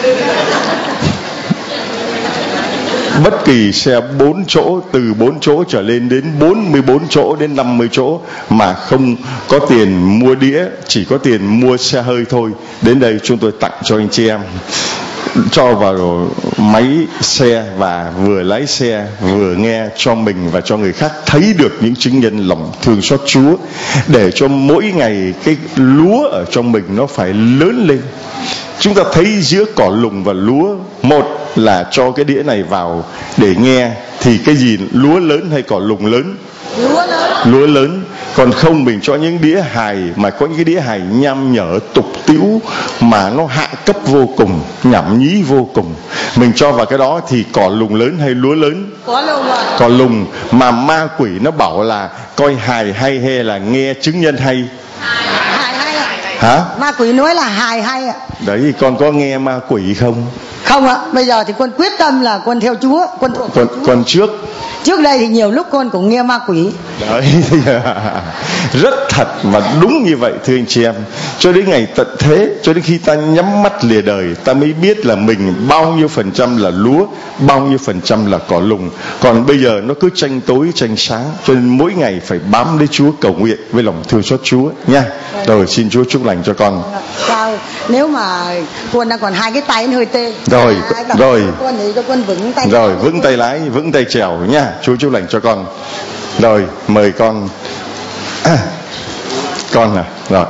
Bất kỳ xe bốn chỗ, từ bốn chỗ trở lên đến bốn mươi bốn chỗ đến năm mươi chỗ mà không có tiền mua đĩa, chỉ có tiền mua xe hơi thôi, đến đây chúng tôi tặng cho anh chị em, cho vào máy xe và vừa lái xe vừa nghe cho mình và cho người khác thấy được những chứng nhân lòng thương xót Chúa, để cho mỗi ngày cái lúa ở trong mình nó phải lớn lên. Chúng ta thấy giữa cỏ lùng và lúa, một là cho cái đĩa này vào để nghe, thì cái gì lúa lớn hay cỏ lùng lớn? Lúa lớn. Lúa lớn. Còn không mình cho những đĩa hài, mà có những cái đĩa hài nham nhở tục tĩu mà nó hạ cấp vô cùng, nhảm nhí vô cùng, mình cho vào cái đó thì cỏ lùng lớn hay lúa lớn? Cỏ lùng à. Cỏ lùng. Mà ma quỷ nó bảo là coi hài hay hay là nghe chứng nhân hay? Hài hay ạ. Hả? Ma quỷ nói là hài hay ạ. Đấy, con có nghe ma quỷ không? Không ạ. Bây giờ thì con quyết tâm là con theo Chúa, con thuộc con, Chúa. Con trước Trước đây thì nhiều lúc con cũng nghe ma quỷ. Đấy, rất thật và đúng như vậy thưa anh chị em. Cho đến ngày tận thế, cho đến khi ta nhắm mắt lìa đời, ta mới biết là mình bao nhiêu phần trăm là lúa, bao nhiêu phần trăm là cỏ lùng. Còn bây giờ nó cứ tranh tối tranh sáng, cho nên mỗi ngày phải bám lấy Chúa, cầu nguyện với lòng thương xót Chúa nha. Rồi xin Chúa chúc lành cho con. Sao nếu mà con đang còn hai cái tay nó hơi tê. Rồi, rồi. Con để cho con vững tay. Rồi, vững tay lái, vững tay chèo nha. Chúa chúc lành cho con. Rồi, mời con. À, con à, rồi.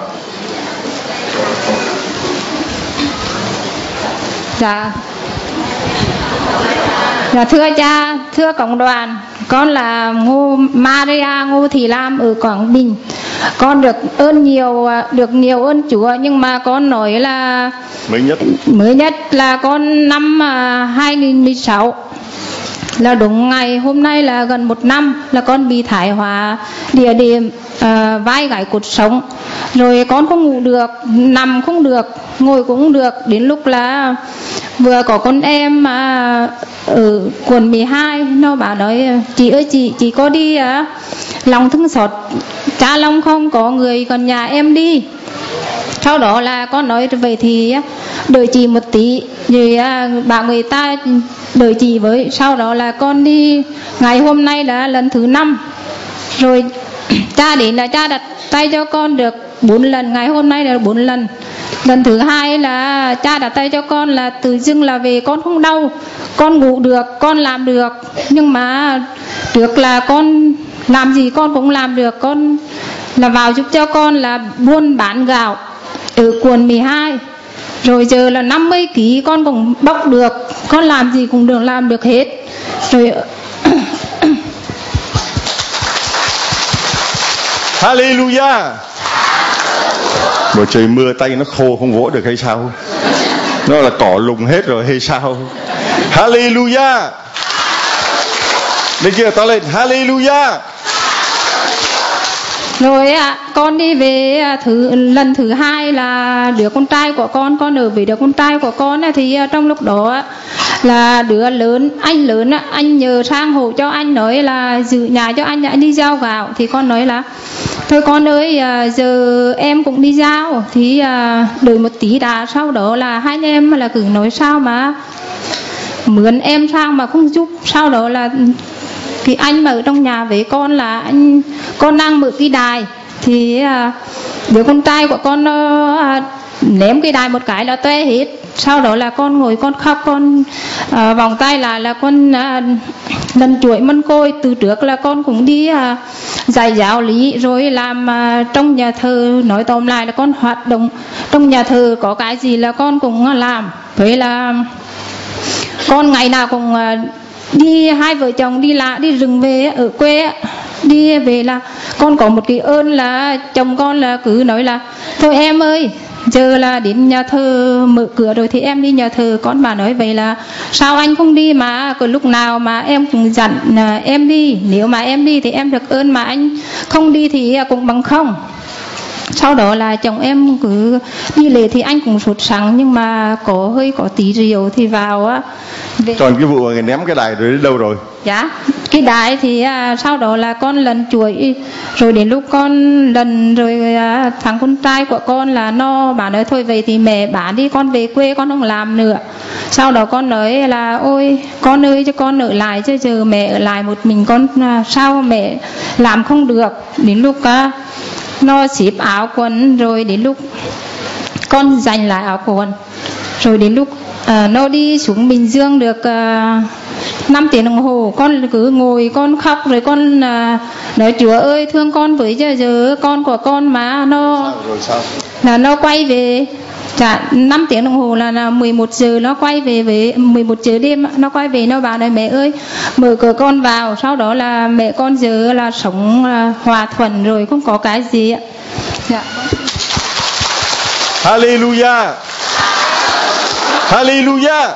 Dạ. Dạ thưa cha, thưa cộng đoàn, con là Ngô Maria Ngô Thị Lam ở Quảng Bình. Con được ơn nhiều, được nhiều ơn Chúa, nhưng mà con nói là mới nhất mới nhất là con năm hai nghìn mười sáu, là đúng ngày hôm nay là gần một năm là con bị thoái hóa địa điểm uh, vai gáy cột sống, rồi con không ngủ được, nằm không được, ngồi cũng không được. Đến lúc là vừa có con em mà ở quận mười hai, nó bảo nói chị ơi chị chị có đi uh, lòng thương xót cha Long không, có người gần nhà em đi. Sau đó là con nói vậy thì đợi chị một tí, rồi bảo người ta đợi chị với. Sau đó là con đi, ngày hôm nay là lần thứ năm rồi. Cha đến là cha đặt tay cho con được bốn lần, ngày hôm nay là bốn lần. Lần thứ hai là cha đặt tay cho con là tự dưng là về con không đau, con ngủ được, con làm được. Nhưng mà trước là con làm gì con cũng làm được. Con là vào giúp cho con là buôn bán gạo ở quận mười hai, rồi giờ là năm mươi ký con cũng bóc được, con làm gì cũng được, làm được hết rồi. Hallelujah. Buổi trời mưa tay nó khô không vỗ được hay sao? Nó là cỏ lùng hết rồi hay sao? Hallelujah. Đây kia to lên hallelujah. Rồi à, con đi về thứ lần thứ hai là đứa con trai của con con ở với đứa con trai của con thì trong lúc đó là đứa lớn, anh lớn anh nhờ sang hộ cho anh, nói là giữ nhà cho anh, anh đi giao gạo. Thì con nói là thôi con ơi, giờ em cũng đi giao thì đợi một tí đã. Sau đó là hai anh em là cứ nói sao mà mướn em sang mà không giúp. Sau đó là thì anh mà ở trong nhà với con là anh con đang mở cái đài, thì đứa con trai của con nó ném cái đài một cái là toe hết. Sau đó là con ngồi con khóc, con à, vòng tay lại là con à, lần chuỗi mân côi. Từ trước là con cũng đi à, dạy giáo lý rồi làm à, trong nhà thờ. Nói tóm lại là con hoạt động trong nhà thờ, có cái gì là con cũng làm. Vậy là con ngày nào cũng à, đi, hai vợ chồng đi lạ đi rừng về ở quê, đi về là con có một cái ơn là chồng con là cứ nói là thôi em ơi, giờ là đến nhà thờ mở cửa rồi thì em đi nhà thờ. Con bà nói vậy là sao anh không đi mà có lúc nào mà em cũng dặn em đi, nếu mà em đi thì em được ơn, mà anh không đi thì cũng bằng không. Sau đó là chồng em cứ đi lễ thì anh cũng sốt sắng, nhưng mà có hơi có tí rượu thì vào á. Còn cái vụ người ném cái đài rồi đến đâu rồi? Dạ, cái đài thì à, sau đó là con lần chuỗi, rồi đến lúc con lần rồi à, thằng con trai của con là nó bảo nói thôi vậy thì mẹ bán đi, con về quê con không làm nữa. Sau đó con nói là ôi con ơi cho con ở lại chứ giờ mẹ ở lại một mình con à, sao mẹ làm không được. Đến lúc à, nó xếp áo quần, rồi đến lúc con giành lại áo quần, rồi đến lúc à, nó đi xuống Bình Dương được à, năm tiếng đồng hồ, con cứ ngồi con khóc, rồi con à, nói Chúa ơi thương con với, giờ giờ con của con mà nó sao, rồi sao? Là nó quay về. Dạ, năm tiếng đồng hồ là, là mười một giờ nó quay về, với mười một giờ đêm nó quay về, nó bảo này mẹ ơi mở cửa con vào. Sau đó là mẹ con giờ là sống là hòa thuận rồi, không có cái gì ạ. Dạ. Hallelujah. Hallelujah.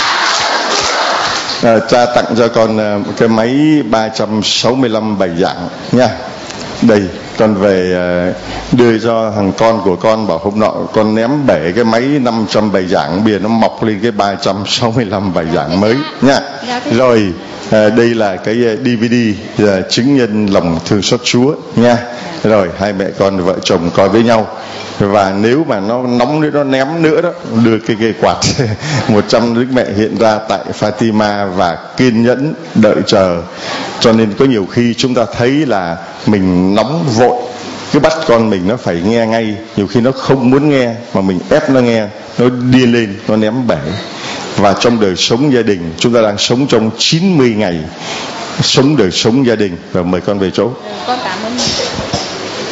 À, cha tặng cho con một cái máy ba trăm sáu mươi lăm bài giảng nha. Đây, con về đưa cho thằng con của con, bảo hôm nọ con ném bể cái máy năm trăm bài giảng, bìa nó mọc lên cái ba trăm sáu mươi lăm bài giảng mới nha. Rồi à, đây là cái đê vê đê à, chứng nhân lòng thương xót Chúa nha. Rồi hai mẹ con vợ chồng coi với nhau, và nếu mà nó nóng nữa, nó ném nữa đó, đưa cái cây quạt một trăm Đức Mẹ hiện ra tại Fatima và kiên nhẫn đợi chờ. Cho nên có nhiều khi chúng ta thấy là mình nóng vội, cứ bắt con mình nó phải nghe ngay, nhiều khi nó không muốn nghe mà mình ép nó nghe, nó điên lên, nó ném bể. Và trong đời sống gia đình, chúng ta đang sống trong chín mươi ngày sống đời sống gia đình. Và mời con về chỗ. Con cảm ơn.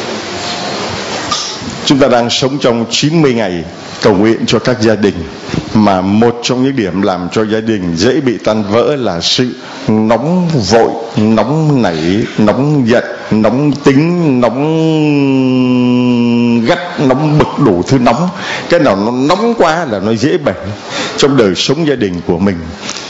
Chúng ta đang sống trong chín mươi ngày cầu nguyện cho các gia đình mà một trong những điểm làm cho gia đình dễ bị tan vỡ là sự nóng vội, nóng nảy, nóng giận, nóng tính, nóng gắt, nóng bực, đủ thứ nóng. Cái nào nó nóng quá là nó dễ bể trong đời sống gia đình của mình.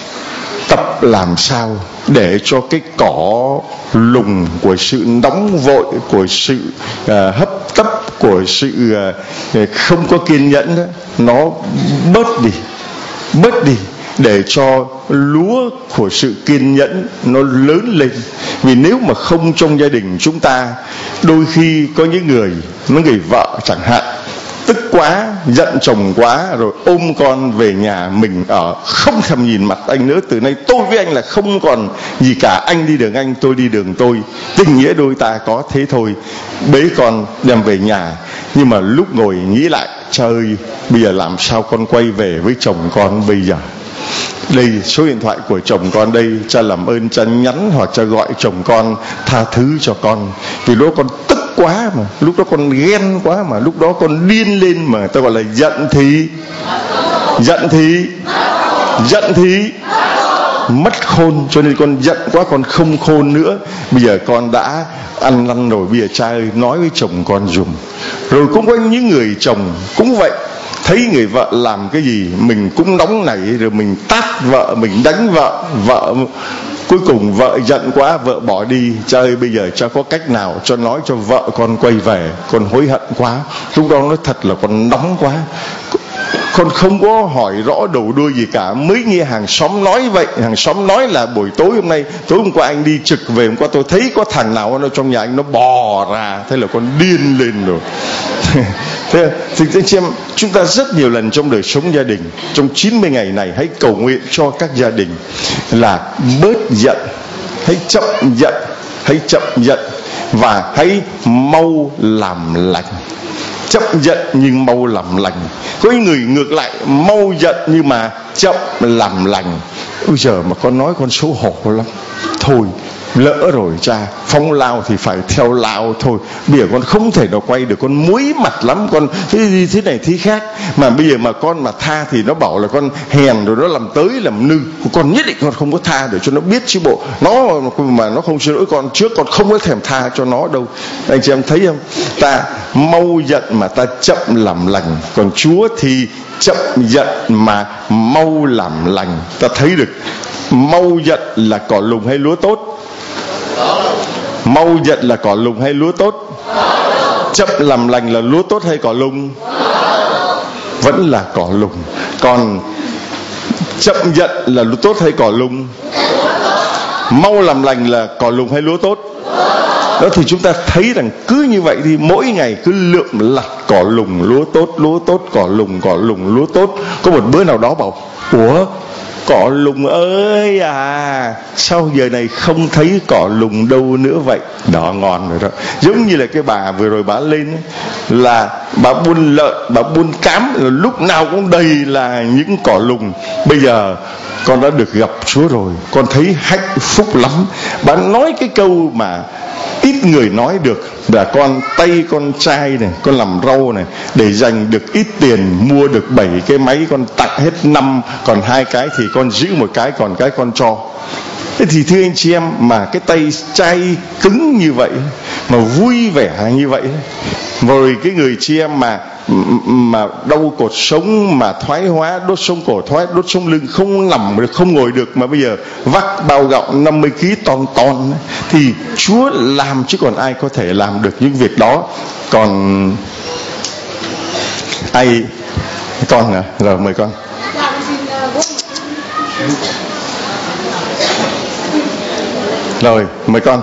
Tập làm sao để cho cái cỏ lùng của sự nóng vội, của sự uh, hấp tấp, của sự uh, không có kiên nhẫn đó, nó bớt đi, bớt đi, để cho lúa của sự kiên nhẫn nó lớn lên. Vì nếu mà không trong gia đình chúng ta, đôi khi có những người, những người vợ chẳng hạn, tức quá, giận chồng quá, rồi ôm con về nhà mình ở, không thèm nhìn mặt anh nữa. Từ nay tôi với anh là không còn gì cả, anh đi đường anh, tôi đi đường tôi, tình nghĩa đôi ta có thế thôi. Bế con đem về nhà, nhưng mà lúc ngồi nghĩ lại, trời ơi, bây giờ làm sao con quay về với chồng con bây giờ? Đây số điện thoại của chồng con đây, cha làm ơn cha nhắn hoặc cha gọi chồng con tha thứ cho con. Vì lúc đó con tức quá mà, lúc đó con ghen quá mà, lúc đó con điên lên mà, ta gọi là giận thì giận thì giận thì mất khôn. Cho nên con giận quá, con không khôn nữa. Bây giờ con đã ăn năn rồi, bây giờ cha ơi nói với chồng con dùm. Rồi cũng có những người chồng cũng vậy, thấy người vợ làm cái gì mình cũng nóng nảy, rồi mình tát vợ, mình đánh vợ. Vợ cuối cùng vợ giận quá, vợ bỏ đi. Cha ơi bây giờ cha có cách nào cho nói cho vợ con quay về, con hối hận quá. Lúc đó nó thật là con nóng quá, con không có hỏi rõ đầu đuôi gì cả. Mới nghe hàng xóm nói vậy. Hàng xóm nói là buổi tối hôm nay, tối hôm qua anh đi trực về, hôm qua tôi thấy có thằng nào ở trong nhà anh nó bò ra. Thế là con điên lên rồi. Thế thì anh chị em, chúng ta rất nhiều lần trong đời sống gia đình, trong chín mươi ngày này hãy cầu nguyện cho các gia đình là bớt giận, hãy chậm giận, hãy chậm giận và hãy mau làm lành. Chậm giận nhưng mau làm lành. Có những người ngược lại, mau giận nhưng mà chậm làm lành. Bây giờ mà con nói con xấu hổ lắm. Thôi lỡ rồi cha, phong lao thì phải theo lao thôi. Bây giờ con không thể nào quay được, con muối mặt lắm, con thế, thế này thế khác. Mà bây giờ mà con mà tha thì nó bảo là con hèn, rồi nó làm tới làm nư. Con nhất định con không có tha để cho nó biết chứ bộ. Nó mà nó không xin lỗi con trước, con không có thèm tha cho nó đâu. Anh chị em thấy không? Ta mau giận mà ta chậm làm lành, còn Chúa thì chậm giận mà mau làm lành. Ta thấy được mau giận là cỏ lùng hay lúa tốt? Mau giận là cỏ lùng hay lúa tốt? Chậm làm lành là lúa tốt hay cỏ lùng? Vẫn là cỏ lùng. Còn chậm giận là lúa tốt hay cỏ lùng? Mau làm lành là cỏ lùng hay lúa tốt? Đó, thì chúng ta thấy rằng cứ như vậy thì mỗi ngày cứ lượm lặt cỏ lùng lúa tốt, lúa tốt cỏ lùng, cỏ lùng lúa tốt. Có một bữa nào đó bảo, ủa cỏ lùng ơi à, sao giờ này không thấy cỏ lùng đâu nữa vậy? Đó, ngon rồi đó. Giống như là cái bà vừa rồi bà lên ấy, là bà buôn lợn, bà buôn cám, lúc nào cũng đầy là những cỏ lùng. Bây giờ con đã được gặp Chúa rồi, con thấy hạnh phúc lắm. Bà nói cái câu mà ít người nói được là con tay con trai này, con làm rau này, để dành được ít tiền mua được bảy cái máy, con tặng hết năm, còn hai cái thì con giữ một cái, còn cái con cho. Thế thì thưa anh chị em, mà cái tay trai cứng như vậy mà vui vẻ như vậy, rồi cái người chị em mà mà đau cột sống, mà thoái hóa, đốt sống cổ, thoái đốt sống lưng, không nằm được, không ngồi được, mà bây giờ vác bao gạo năm mươi ký ton ton, thì Chúa làm chứ còn ai có thể làm được những việc đó. Còn ai con à? Rồi mời con. Rồi mời con.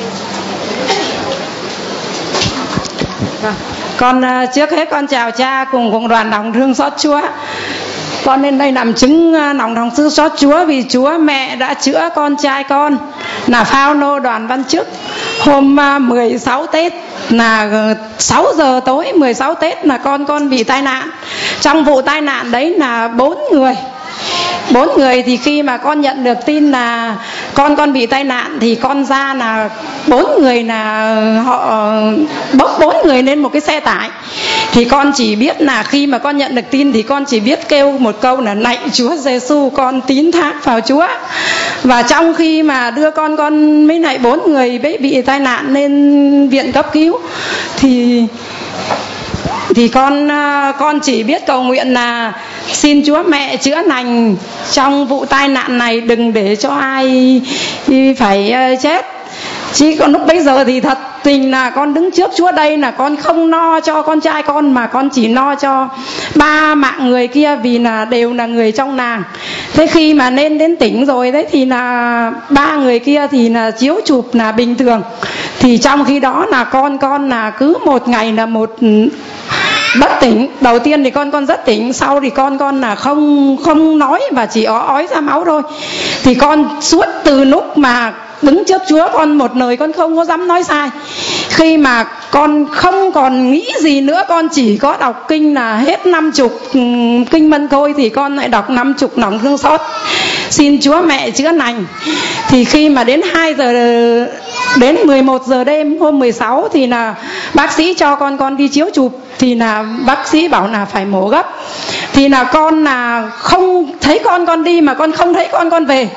Con trước hết con chào cha cùng cùng đoàn đồng thương xót Chúa. Con lên đây làm chứng lòng đồng thương xót Chúa vì Chúa mẹ đã chữa con trai con là phao nô Đoàn Văn Chức. Hôm mười sáu Tết là sáu giờ tối mười sáu Tết là con con bị tai nạn. Trong vụ tai nạn đấy là bốn người. Bốn người thì khi mà con nhận được tin là con con bị tai nạn thì con ra là bốn người là họ bốc bốn người lên một cái xe tải. Thì con chỉ biết là khi mà con nhận được tin thì con chỉ biết kêu một câu là lạy Chúa Giêsu, con tín thác vào Chúa. Và trong khi mà đưa con con mấy lại bốn người bị, bị tai nạn lên viện cấp cứu thì thì con con chỉ biết cầu nguyện là xin Chúa mẹ chữa lành trong vụ tai nạn này, đừng để cho ai phải chết. Chứ còn lúc bấy giờ thì thật tình là con đứng trước Chúa đây là con không no cho con trai con, mà con chỉ no cho ba mạng người kia, vì là đều là người trong làng. Thế khi mà lên đến tỉnh rồi đấy thì là ba người kia thì là chiếu chụp là bình thường. Thì trong khi đó là con con là cứ một ngày là một bất tỉnh. Đầu tiên thì con con rất tỉnh, sau thì con con là không không nói và chỉ ó ói ra máu thôi. Thì con suốt từ lúc mà đứng trước Chúa con một lời con không có dám nói sai. Khi mà con không còn nghĩ gì nữa, con chỉ có đọc kinh là hết năm chục kinh Mân Côi thì con lại đọc năm chục lòng thương xót xin Chúa mẹ chữa lành. Thì khi mà đến hai giờ đến mười một giờ đêm hôm mười sáu thì là bác sĩ cho con con đi chiếu chụp, thì là bác sĩ bảo là phải mổ gấp. Thì là con là không thấy con con đi mà con không thấy con con về,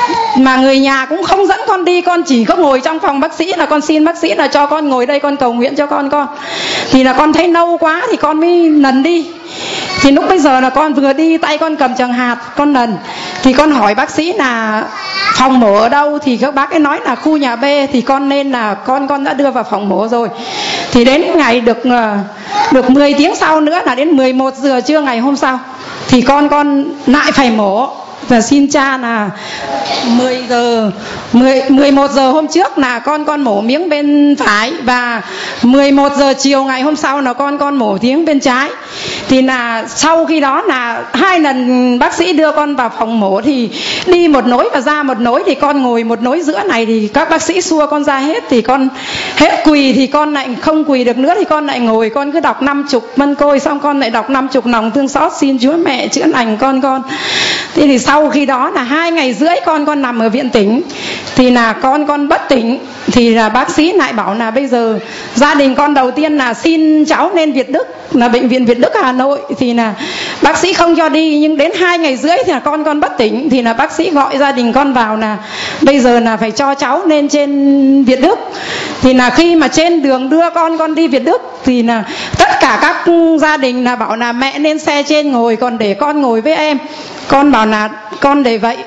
mà người nhà cũng không dẫn con đi, con chỉ có ngồi trong phòng bác sĩ là con xin bác sĩ là cho con ngồi đây con cầu nguyện cho con con. Thì là con thấy lâu quá thì con mới lần đi. Thì lúc bây giờ là con vừa đi tay con cầm tràng hạt con lần. Thì con hỏi bác sĩ là phòng mổ ở đâu, thì các bác ấy nói là khu nhà B. Thì con nên là con con đã đưa vào phòng mổ rồi. Thì đến ngày được được mười tiếng sau nữa là đến mười một giờ trưa ngày hôm sau thì con con lại phải mổ. Và xin cha là mười giờ mười một giờ hôm trước là con con mổ miếng bên phải, và mười một giờ chiều ngày hôm sau là con con mổ miếng bên trái. Thì là sau khi đó là hai lần bác sĩ đưa con vào phòng mổ thì đi một nối và ra một nối, thì con ngồi một nối giữa này thì các bác sĩ xua con ra hết. Thì con hết quỳ thì con lại không quỳ được nữa, thì con lại ngồi, con cứ đọc năm chục Mân Côi, xong con lại đọc năm chục lòng thương xót xin Chúa mẹ chữa lành con con. Thế thì sau khi đó là hai ngày rưỡi con con nằm ở viện tỉnh, thì là con con bất tỉnh. Thì là bác sĩ lại bảo là bây giờ gia đình con đầu tiên là xin cháu lên Việt Đức, là bệnh viện Việt Đức Hà Nội. Thì là bác sĩ không cho đi, nhưng đến hai ngày rưỡi thì là con con bất tỉnh. Thì là bác sĩ gọi gia đình con vào là bây giờ là phải cho cháu lên trên Việt Đức. Thì là khi mà trên đường đưa con con đi Việt Đức thì là tất cả các gia đình là bảo là mẹ lên xe trên ngồi, còn để con ngồi với em. Con bảo là con để vậy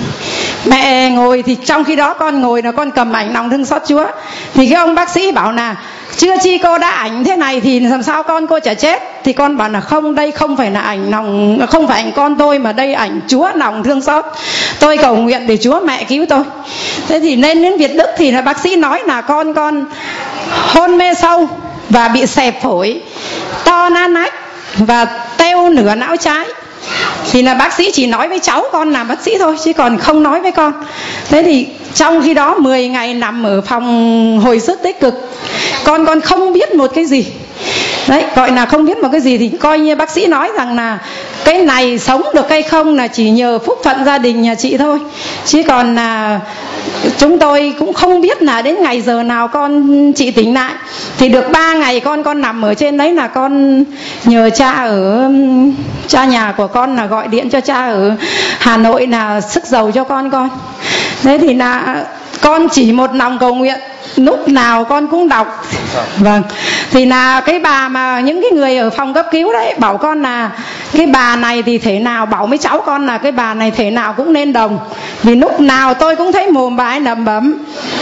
mẹ ngồi. Thì trong khi đó con ngồi là con cầm ảnh lòng thương xót Chúa. Thì cái ông bác sĩ bảo là chưa chi cô đã ảnh thế này thì làm sao con cô chả chết. Thì con bảo là không, đây không phải là ảnh lòng, không phải ảnh con tôi, mà đây ảnh Chúa lòng thương xót. Tôi cầu nguyện để Chúa mẹ cứu tôi. Thế thì lên đến Việt Đức thì là bác sĩ nói là con con hôn mê sâu và bị xẹp phổi, to nan nách và teo nửa não trái. Thì là bác sĩ chỉ nói với cháu con làm bác sĩ thôi, chứ còn không nói với con. Thế thì trong khi đó mười ngày nằm ở phòng hồi sức tích cực, con con không biết một cái gì. Đấy, gọi là không biết một cái gì thì coi như bác sĩ nói rằng là cái này sống được hay không là chỉ nhờ phúc phận gia đình nhà chị thôi. Chứ còn là chúng tôi cũng không biết là đến ngày giờ nào con chị tỉnh lại. Thì được ba ngày con con nằm ở trên đấy là con nhờ cha ở cha nhà của con là gọi điện cho cha ở Hà Nội là sức dầu cho con con. Thế thì là con chỉ một lòng cầu nguyện, lúc nào con cũng đọc. Vâng. Thì là cái bà mà những cái người ở phòng cấp cứu đấy bảo con là cái bà này thì thể nào, bảo với cháu con là cái bà này thể nào cũng nên đồng, vì lúc nào tôi cũng thấy mồm bà ấy lẩm bẩm.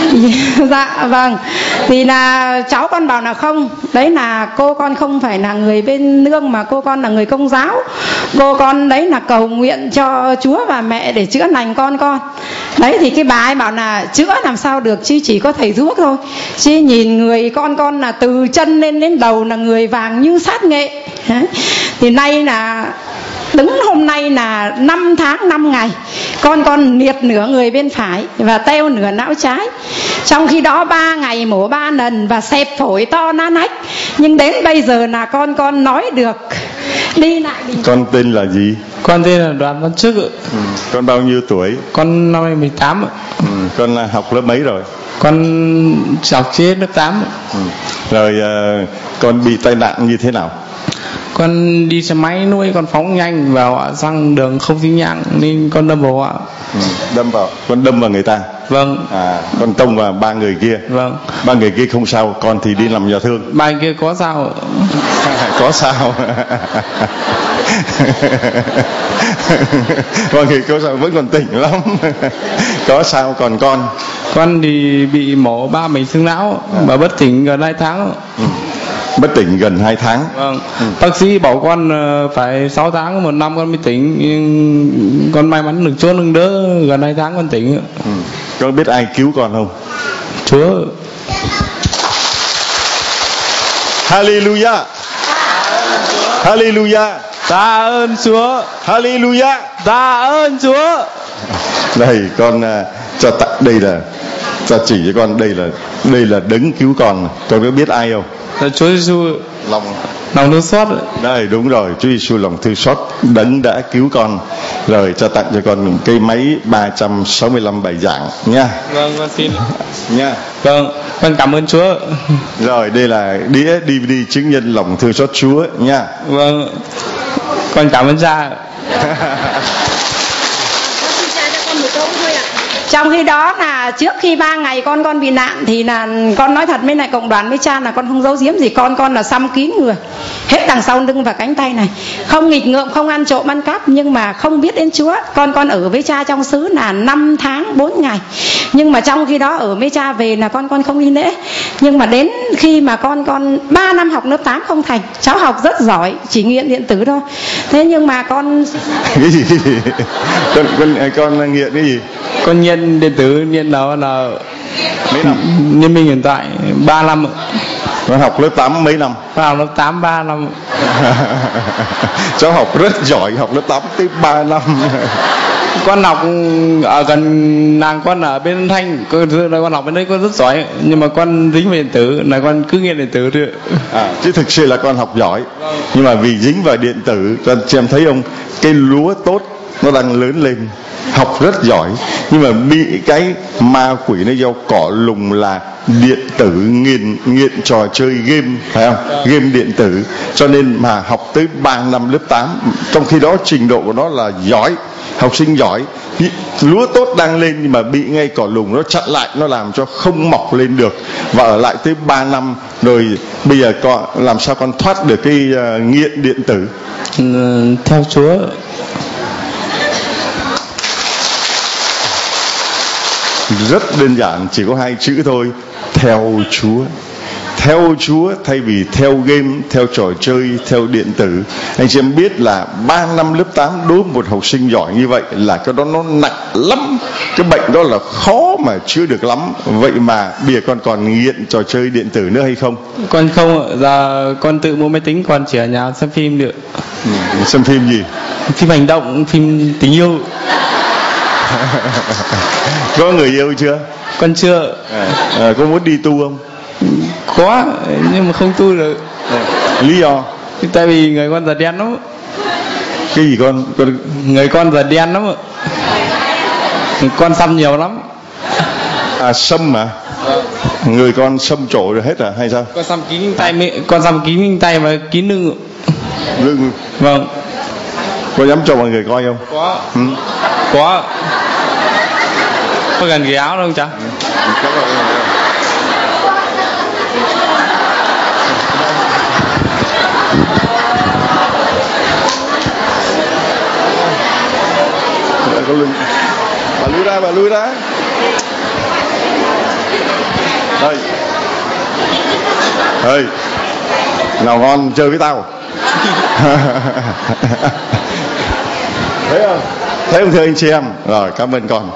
Dạ vâng. Thì là cháu con bảo là không, đấy là cô con không phải là người bên nương mà cô con là người Công giáo. Cô con đấy là cầu nguyện cho Chúa và mẹ để chữa lành con con. Đấy thì cái bà ấy bảo là chữa làm sao được, chứ chỉ có thầy thuốc thôi. Chứ nhìn người con con là từ chân lên đến đầu là người vàng như sát nghệ. Thì nay là đứng hôm nay là năm tháng năm ngày, con con liệt nửa người bên phải và teo nửa não trái. Trong khi đó ba ngày mổ ba lần và xẹp phổi to nan nách. Nhưng đến bây giờ là con con nói được, đi lại bình. Con tên là gì? Con tên là Đoàn Văn Trức ạ. Ừ. Con bao nhiêu tuổi? Con năm nay mười tám ạ. Ừ. Con học lớp mấy rồi? Con học chế lớp tám ạ. Ừ. Rồi uh, con bị tai nạn như thế nào? Con đi xe máy nuôi con phóng nhanh vào sang đường không xi nhan nên con đâm vào ạ. Ừ. Đâm vào, con đâm vào người ta. Vâng. À, con tông vào ba người kia. Vâng. Ba người kia không sao, con thì đi nằm nhà thương. Ba người kia có sao? Có sao? Ba người có sao, vẫn còn tỉnh lắm. Có sao, còn con? Con thì bị mổ ba mảnh xương não à. Và bất tỉnh gần hai tháng. Ừ. Bất tỉnh gần hai tháng. Vâng. Ừ. Bác sĩ bảo con phải sáu tháng một năm con mới tỉnh, nhưng con may mắn được Chúa nâng đỡ, gần hai tháng con tỉnh. Ừ. Con biết ai cứu con không? Chúa. Hallelujah. Hallelujah. Tạ ơn Chúa. Hallelujah. Tạ ơn Chúa. Đây con uh, cho tặng, đây là cho chỉ cho con, đây là đây là đấng cứu con. Con có biết ai không? Là Chúa Giêsu. Lòng lòng thương xót. Đây đúng rồi, Chúa Giêsu lòng thương xót, đấng đã cứu con. Rồi cho tặng cho con một cây máy ba trăm sáu mươi lăm bài giảng nha. Vâng, con xin nha. Vâng, con cảm ơn Chúa. Rồi đây là đĩa đê vê đê chứng nhân lòng thương xót Chúa nha. Vâng, con cảm ơn cha. Trong khi đó là trước khi ba ngày con con bị nạn thì là con nói thật với lại cộng đoàn với cha là con không giấu giếm gì, con con là xăm kín người hết đằng sau lưng và cánh tay này, không nghịch ngợm, không ăn trộm ăn cắp, nhưng mà không biết đến Chúa. Con con ở với cha trong xứ là năm tháng bốn ngày, nhưng mà trong khi đó ở với cha về là con con không đi lễ. Nhưng mà đến khi mà con con ba năm học lớp tám không thành, cháu học rất giỏi, chỉ nghiện điện tử thôi. Thế nhưng mà con cái gì con con con nghiện cái gì? Con nghiện điện tử, nghiện đó là mấy năm? Liên minh hiện tại ba năm. Con học lớp tám mấy năm? Con học lớp tám ba năm. Cháu học rất giỏi, học lớp tám tới ba năm. Con học ở gần làng, con ở bên Thanh, con học bên đấy con rất giỏi, nhưng mà con dính về điện tử là con cứ nghiện điện tử thôi. À, chứ thực sự là con học giỏi, nhưng mà vì dính vào điện tử, con chị em thấy không, cái lúa tốt nó đang lớn lên, học rất giỏi, nhưng mà bị cái ma quỷ nó gieo cỏ lùng là điện tử, nghiện nghiện trò chơi game, phải không? Game điện tử, cho nên mà học tới ba năm lớp tám, trong khi đó trình độ của nó là giỏi, học sinh giỏi, lúa tốt đang lên, nhưng mà bị ngay cỏ lùng nó chặn lại, nó làm cho không mọc lên được, và ở lại tới ba năm rồi. Bây giờ con làm sao con thoát được cái uh, nghiện điện tử? Ừ, theo Chúa. Rất đơn giản, chỉ có hai chữ thôi: theo Chúa. Theo Chúa thay vì theo game, theo trò chơi, theo điện tử. Anh chị em biết là ba năm lớp tám đối với một học sinh giỏi như vậy là cái đó nó nặng lắm, cái bệnh đó là khó mà chữa được lắm. Vậy mà bây giờ con còn nghiện trò chơi điện tử nữa hay không? Con không, giờ con tự mua máy tính, con chỉ ở nhà xem phim được. Ừ, xem phim gì? Phim hành động, phim tình yêu. Có người yêu chưa? Con chưa. À, à, có muốn đi tu không? Có, nhưng mà không tu được. À, lý do? Tại vì người con già đen lắm. Cái gì con? con... Người con già đen lắm. Con xăm nhiều lắm. À, xăm mà. Người con xăm trổ rồi hết à hay sao? Con xăm kín tay, con xăm kín tay và kín lưng. Lưng? Vâng. Có dám cho mọi người coi không? Có. Ừ. Có. Có gần cái áo đâu không cha? Có lưng. Bà lui ra, bà lui ra. Đây. Ê, nào ngon chơi với tao. Thấy không? Thấy không thưa anh chị em? Rồi, cảm ơn con.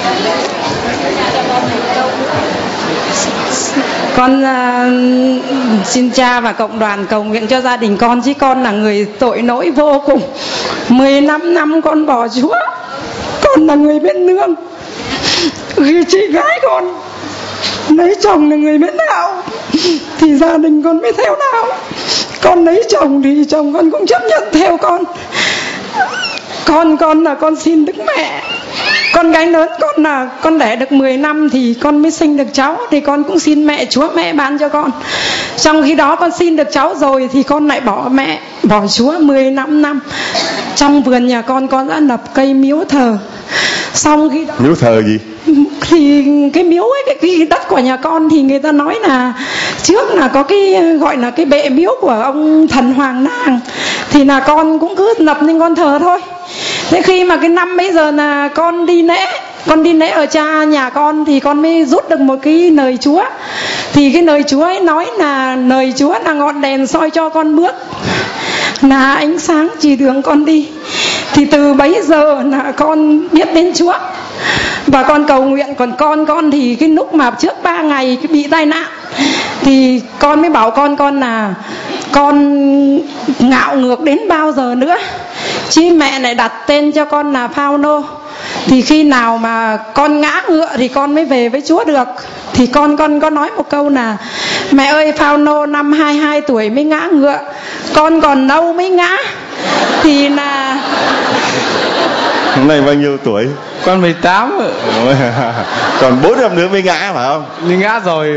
Con uh, xin cha và cộng đoàn cầu nguyện cho gia đình con, chứ con là người tội lỗi vô cùng. Mười lăm năm con bỏ Chúa, con là người bên nương. Khi chị gái con lấy chồng là người bên đạo thì gia đình con mới theo đạo. con lấy chồng thì chồng con cũng chấp nhận theo con. Con con là con xin Đức Mẹ. Con gái lớn con là con đẻ được mười năm thì con mới sinh được cháu, thì con cũng xin mẹ Chúa mẹ ban cho con. Trong khi đó con xin được cháu rồi thì con lại bỏ mẹ, bỏ Chúa mười lăm năm. Trong vườn nhà con con đã lập cây miếu thờ. Xong khi đó, miếu thờ gì? Thì cái miếu ấy, cái, cái đất của nhà con thì người ta nói là trước là có cái gọi là cái bệ miếu của ông thần Hoàng Nàng, thì là con cũng cứ lập nên con thờ thôi. Thế khi mà cái năm bây giờ là con đi lễ, con đi lễ ở cha nhà con thì con mới rút được một cái lời Chúa. Thì cái lời Chúa ấy nói là lời Chúa là ngọn đèn soi cho con bước, là ánh sáng chỉ đường con đi. Thì từ bấy giờ là con biết đến Chúa và con cầu nguyện. Còn con con thì cái lúc mà trước ba ngày cái bị tai nạn thì con mới bảo con con là con ngạo ngược đến bao giờ nữa, chứ mẹ lại đặt tên cho con là Phao-nô. Thì khi nào mà con ngã ngựa thì con mới về với Chúa được. Thì con con có nói một câu là mẹ ơi, Phao-nô năm hai mươi hai tuổi mới ngã ngựa, con còn đâu mới ngã. Thì là hôm nay bao nhiêu tuổi? Con mười tám. Còn bốn năm nữa mới ngã phải không? Mới ngã rồi.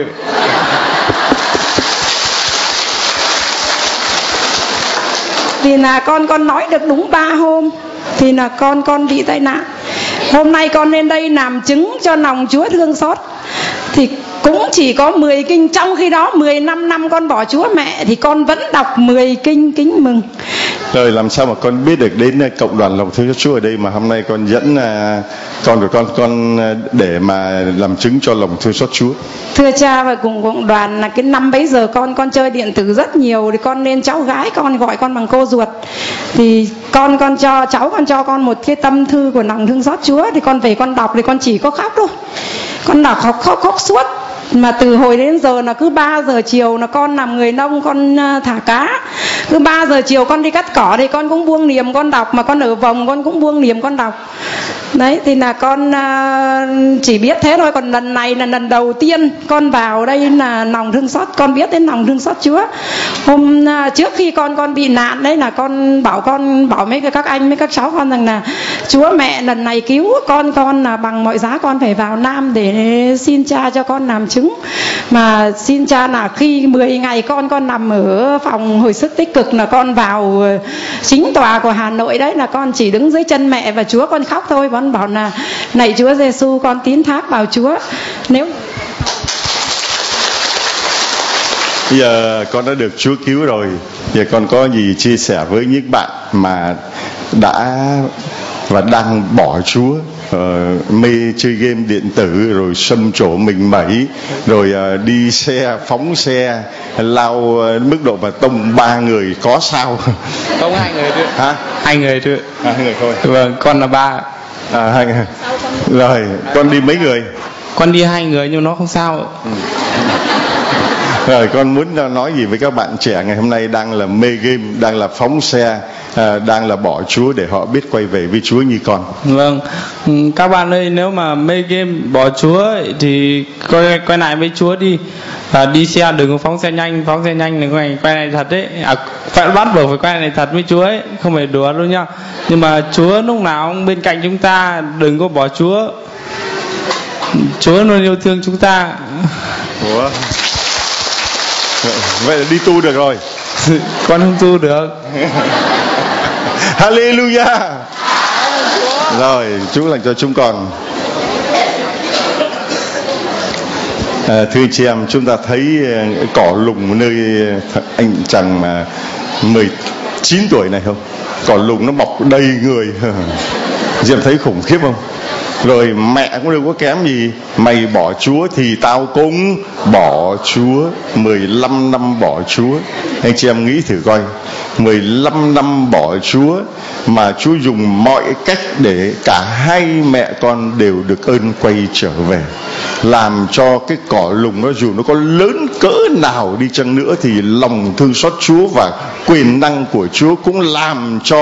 Thì là con con nói được đúng ba hôm thì là con con bị tai nạn. Hôm nay con lên đây làm chứng cho lòng Chúa thương xót. Thì cũng chỉ có mười kinh, trong khi đó mười lăm năm con bỏ Chúa mẹ thì con vẫn đọc mười kinh kính mừng. Rồi làm sao mà con biết được đến cộng đoàn lòng thương xót Chúa ở đây mà hôm nay con dẫn con của con con để mà làm chứng cho lòng thương xót Chúa? Thưa cha và cùng cộng đoàn, là cái năm bấy giờ con con chơi điện tử rất nhiều, thì con nên cháu gái con gọi con bằng cô ruột. Thì con con cho cháu con cho con một cái tâm thư của lòng thương xót Chúa, thì con về con đọc thì con chỉ có khóc thôi. Con đọc khóc khóc khóc suốt. Mà từ hồi đến giờ là cứ ba giờ chiều là con làm người nông, con thả cá. Cứ ba giờ chiều con đi cắt cỏ thì con cũng buông niềm con đọc, mà con ở vòng con cũng buông niềm con đọc. Đấy, thì là con uh, chỉ biết thế thôi. Còn lần này là lần đầu tiên con vào đây là lòng thương xót, con biết đến lòng thương xót Chúa. Hôm uh, trước khi con con bị nạn đấy là con bảo con bảo mấy các anh mấy các cháu con rằng là Chúa mẹ lần này cứu con con là bằng mọi giá con phải vào Nam để xin cha cho con làm chứng. Mà xin cha là khi mười ngày con con nằm ở phòng hồi sức tích cực là con vào chính tòa của Hà Nội đấy, là con chỉ đứng dưới chân mẹ và Chúa con khóc thôi. Con bảo là này Chúa Giêsu, con tín thác vào Chúa. Nếu bây giờ con đã được Chúa cứu rồi, giờ con có gì chia sẻ với những bạn mà đã và đang bỏ Chúa, uh, mê chơi game điện tử, rồi xâm trổ mình mẩy, rồi uh, đi xe phóng xe lao uh, mức độ mà tông ba người có sao? Không, hai người thôi. Hả? Hai người thôi. À, hai người thôi. Vâng, con là ba. À, hai người. Rồi con đi mấy người? Con đi hai người nhưng nó không sao. Ừ. Rồi con muốn nói gì với các bạn trẻ ngày hôm nay đang là mê game, đang là phóng xe, à, đang là bỏ Chúa để họ biết quay về với Chúa như con? Vâng, các bạn ơi, nếu mà mê game bỏ Chúa ấy, thì quay quay lại với Chúa đi. À, đi xe đừng có phóng xe nhanh, phóng xe nhanh là quay quay này thật đấy. À, phải bắt buộc phải quay này thật với Chúa ấy, không phải đùa đâu nhá. Nhưng mà Chúa lúc nào cũng bên cạnh chúng ta, đừng có bỏ Chúa. Chúa luôn yêu thương chúng ta. Ủa? Vậy là đi tu được rồi. Con không tu được. Hallelujah. Rồi Chúa lành cho chúng con. À, thưa chị em, chúng ta thấy cỏ lùng nơi anh chàng mà mười chín tuổi này không? Cỏ lùng nó mọc đầy người. Chị em thấy khủng khiếp không? Rồi mẹ cũng đâu có kém gì. Mày bỏ Chúa thì tao cũng bỏ Chúa. Mười lăm năm bỏ Chúa. Anh chị em nghĩ thử coi, mười lăm năm bỏ Chúa mà Chúa dùng mọi cách để cả hai mẹ con đều được ơn quay trở về, làm cho cái cỏ lùng nó dù nó có lớn cỡ nào đi chăng nữa thì lòng thương xót Chúa và quyền năng của Chúa cũng làm cho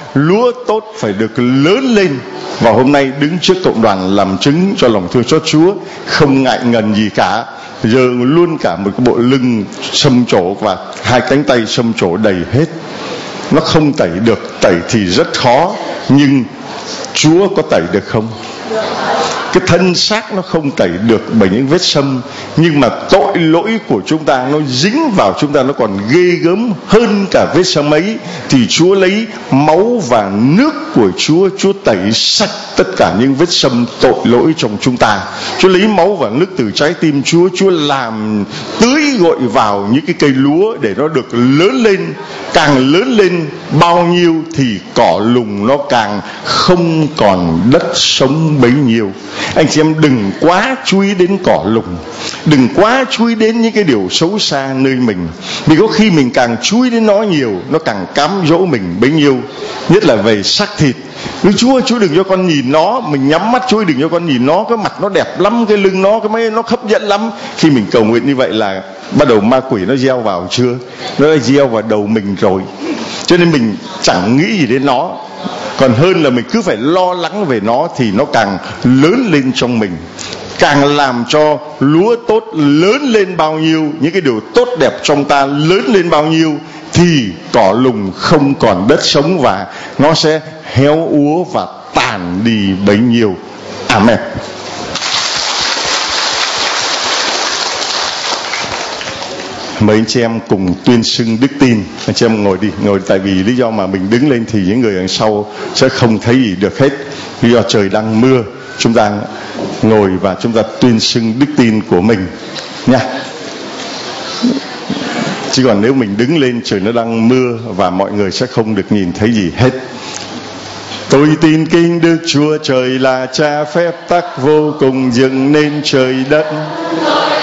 lúa tốt phải được lớn lên. Và hôm nay đứng trước cộng đoàn làm chứng cho lòng thương xót Chúa, không ngại ngần gì cả, giờ luôn cả một cái bộ lưng xâm trổ và hai cánh tay xâm trổ đầy hết. Nó không tẩy được, tẩy thì rất khó, nhưng Chúa có tẩy được không? Cái thân xác nó không tẩy được bởi những vết sâm, nhưng mà tội lỗi của chúng ta nó dính vào chúng ta, nó còn ghê gớm hơn cả vết sâm ấy. Thì Chúa lấy máu và nước của Chúa, Chúa tẩy sạch tất cả những vết sâm tội lỗi trong chúng ta. Chúa lấy máu và nước từ trái tim Chúa, Chúa làm tưới gội vào những cái cây lúa để nó được lớn lên. Càng lớn lên bao nhiêu thì cỏ lùng nó càng không còn đất sống bấy nhiêu. Anh chị em đừng quá chú ý đến cỏ lùng, đừng quá chú ý đến những cái điều xấu xa nơi mình, vì có khi mình càng chú ý đến nó nhiều, nó càng cám dỗ mình bấy nhiêu. Nhất là về xác thịt. Nói Chúa, Chúa đừng cho con nhìn nó, mình nhắm mắt Chúa đừng cho con nhìn nó, cái mặt nó đẹp lắm, cái lưng nó, cái mấy nó hấp dẫn lắm. Khi mình cầu nguyện như vậy là bắt đầu ma quỷ nó gieo vào chưa? Nó đã gieo vào đầu mình rồi. Cho nên mình chẳng nghĩ gì đến nó, còn hơn là mình cứ phải lo lắng về nó, thì nó càng lớn lên trong mình. Càng làm cho lúa tốt lớn lên bao nhiêu, những cái điều tốt đẹp trong ta lớn lên bao nhiêu, thì cỏ lùng không còn đất sống và nó sẽ héo úa và tàn đi bấy nhiêu. Amen. Mấy anh chị em cùng tuyên xưng đức tin. Anh chị em ngồi đi, ngồi, tại vì lý do mà mình đứng lên thì những người đằng sau sẽ không thấy gì được hết. Lý do trời đang mưa, chúng ta ngồi và chúng ta tuyên xưng đức tin của mình nha. Chứ còn nếu mình đứng lên trời nó đang mưa và mọi người sẽ không được nhìn thấy gì hết. Tôi tin kính Đức Chúa Trời là Cha phép tắc vô cùng dựng nên trời đất.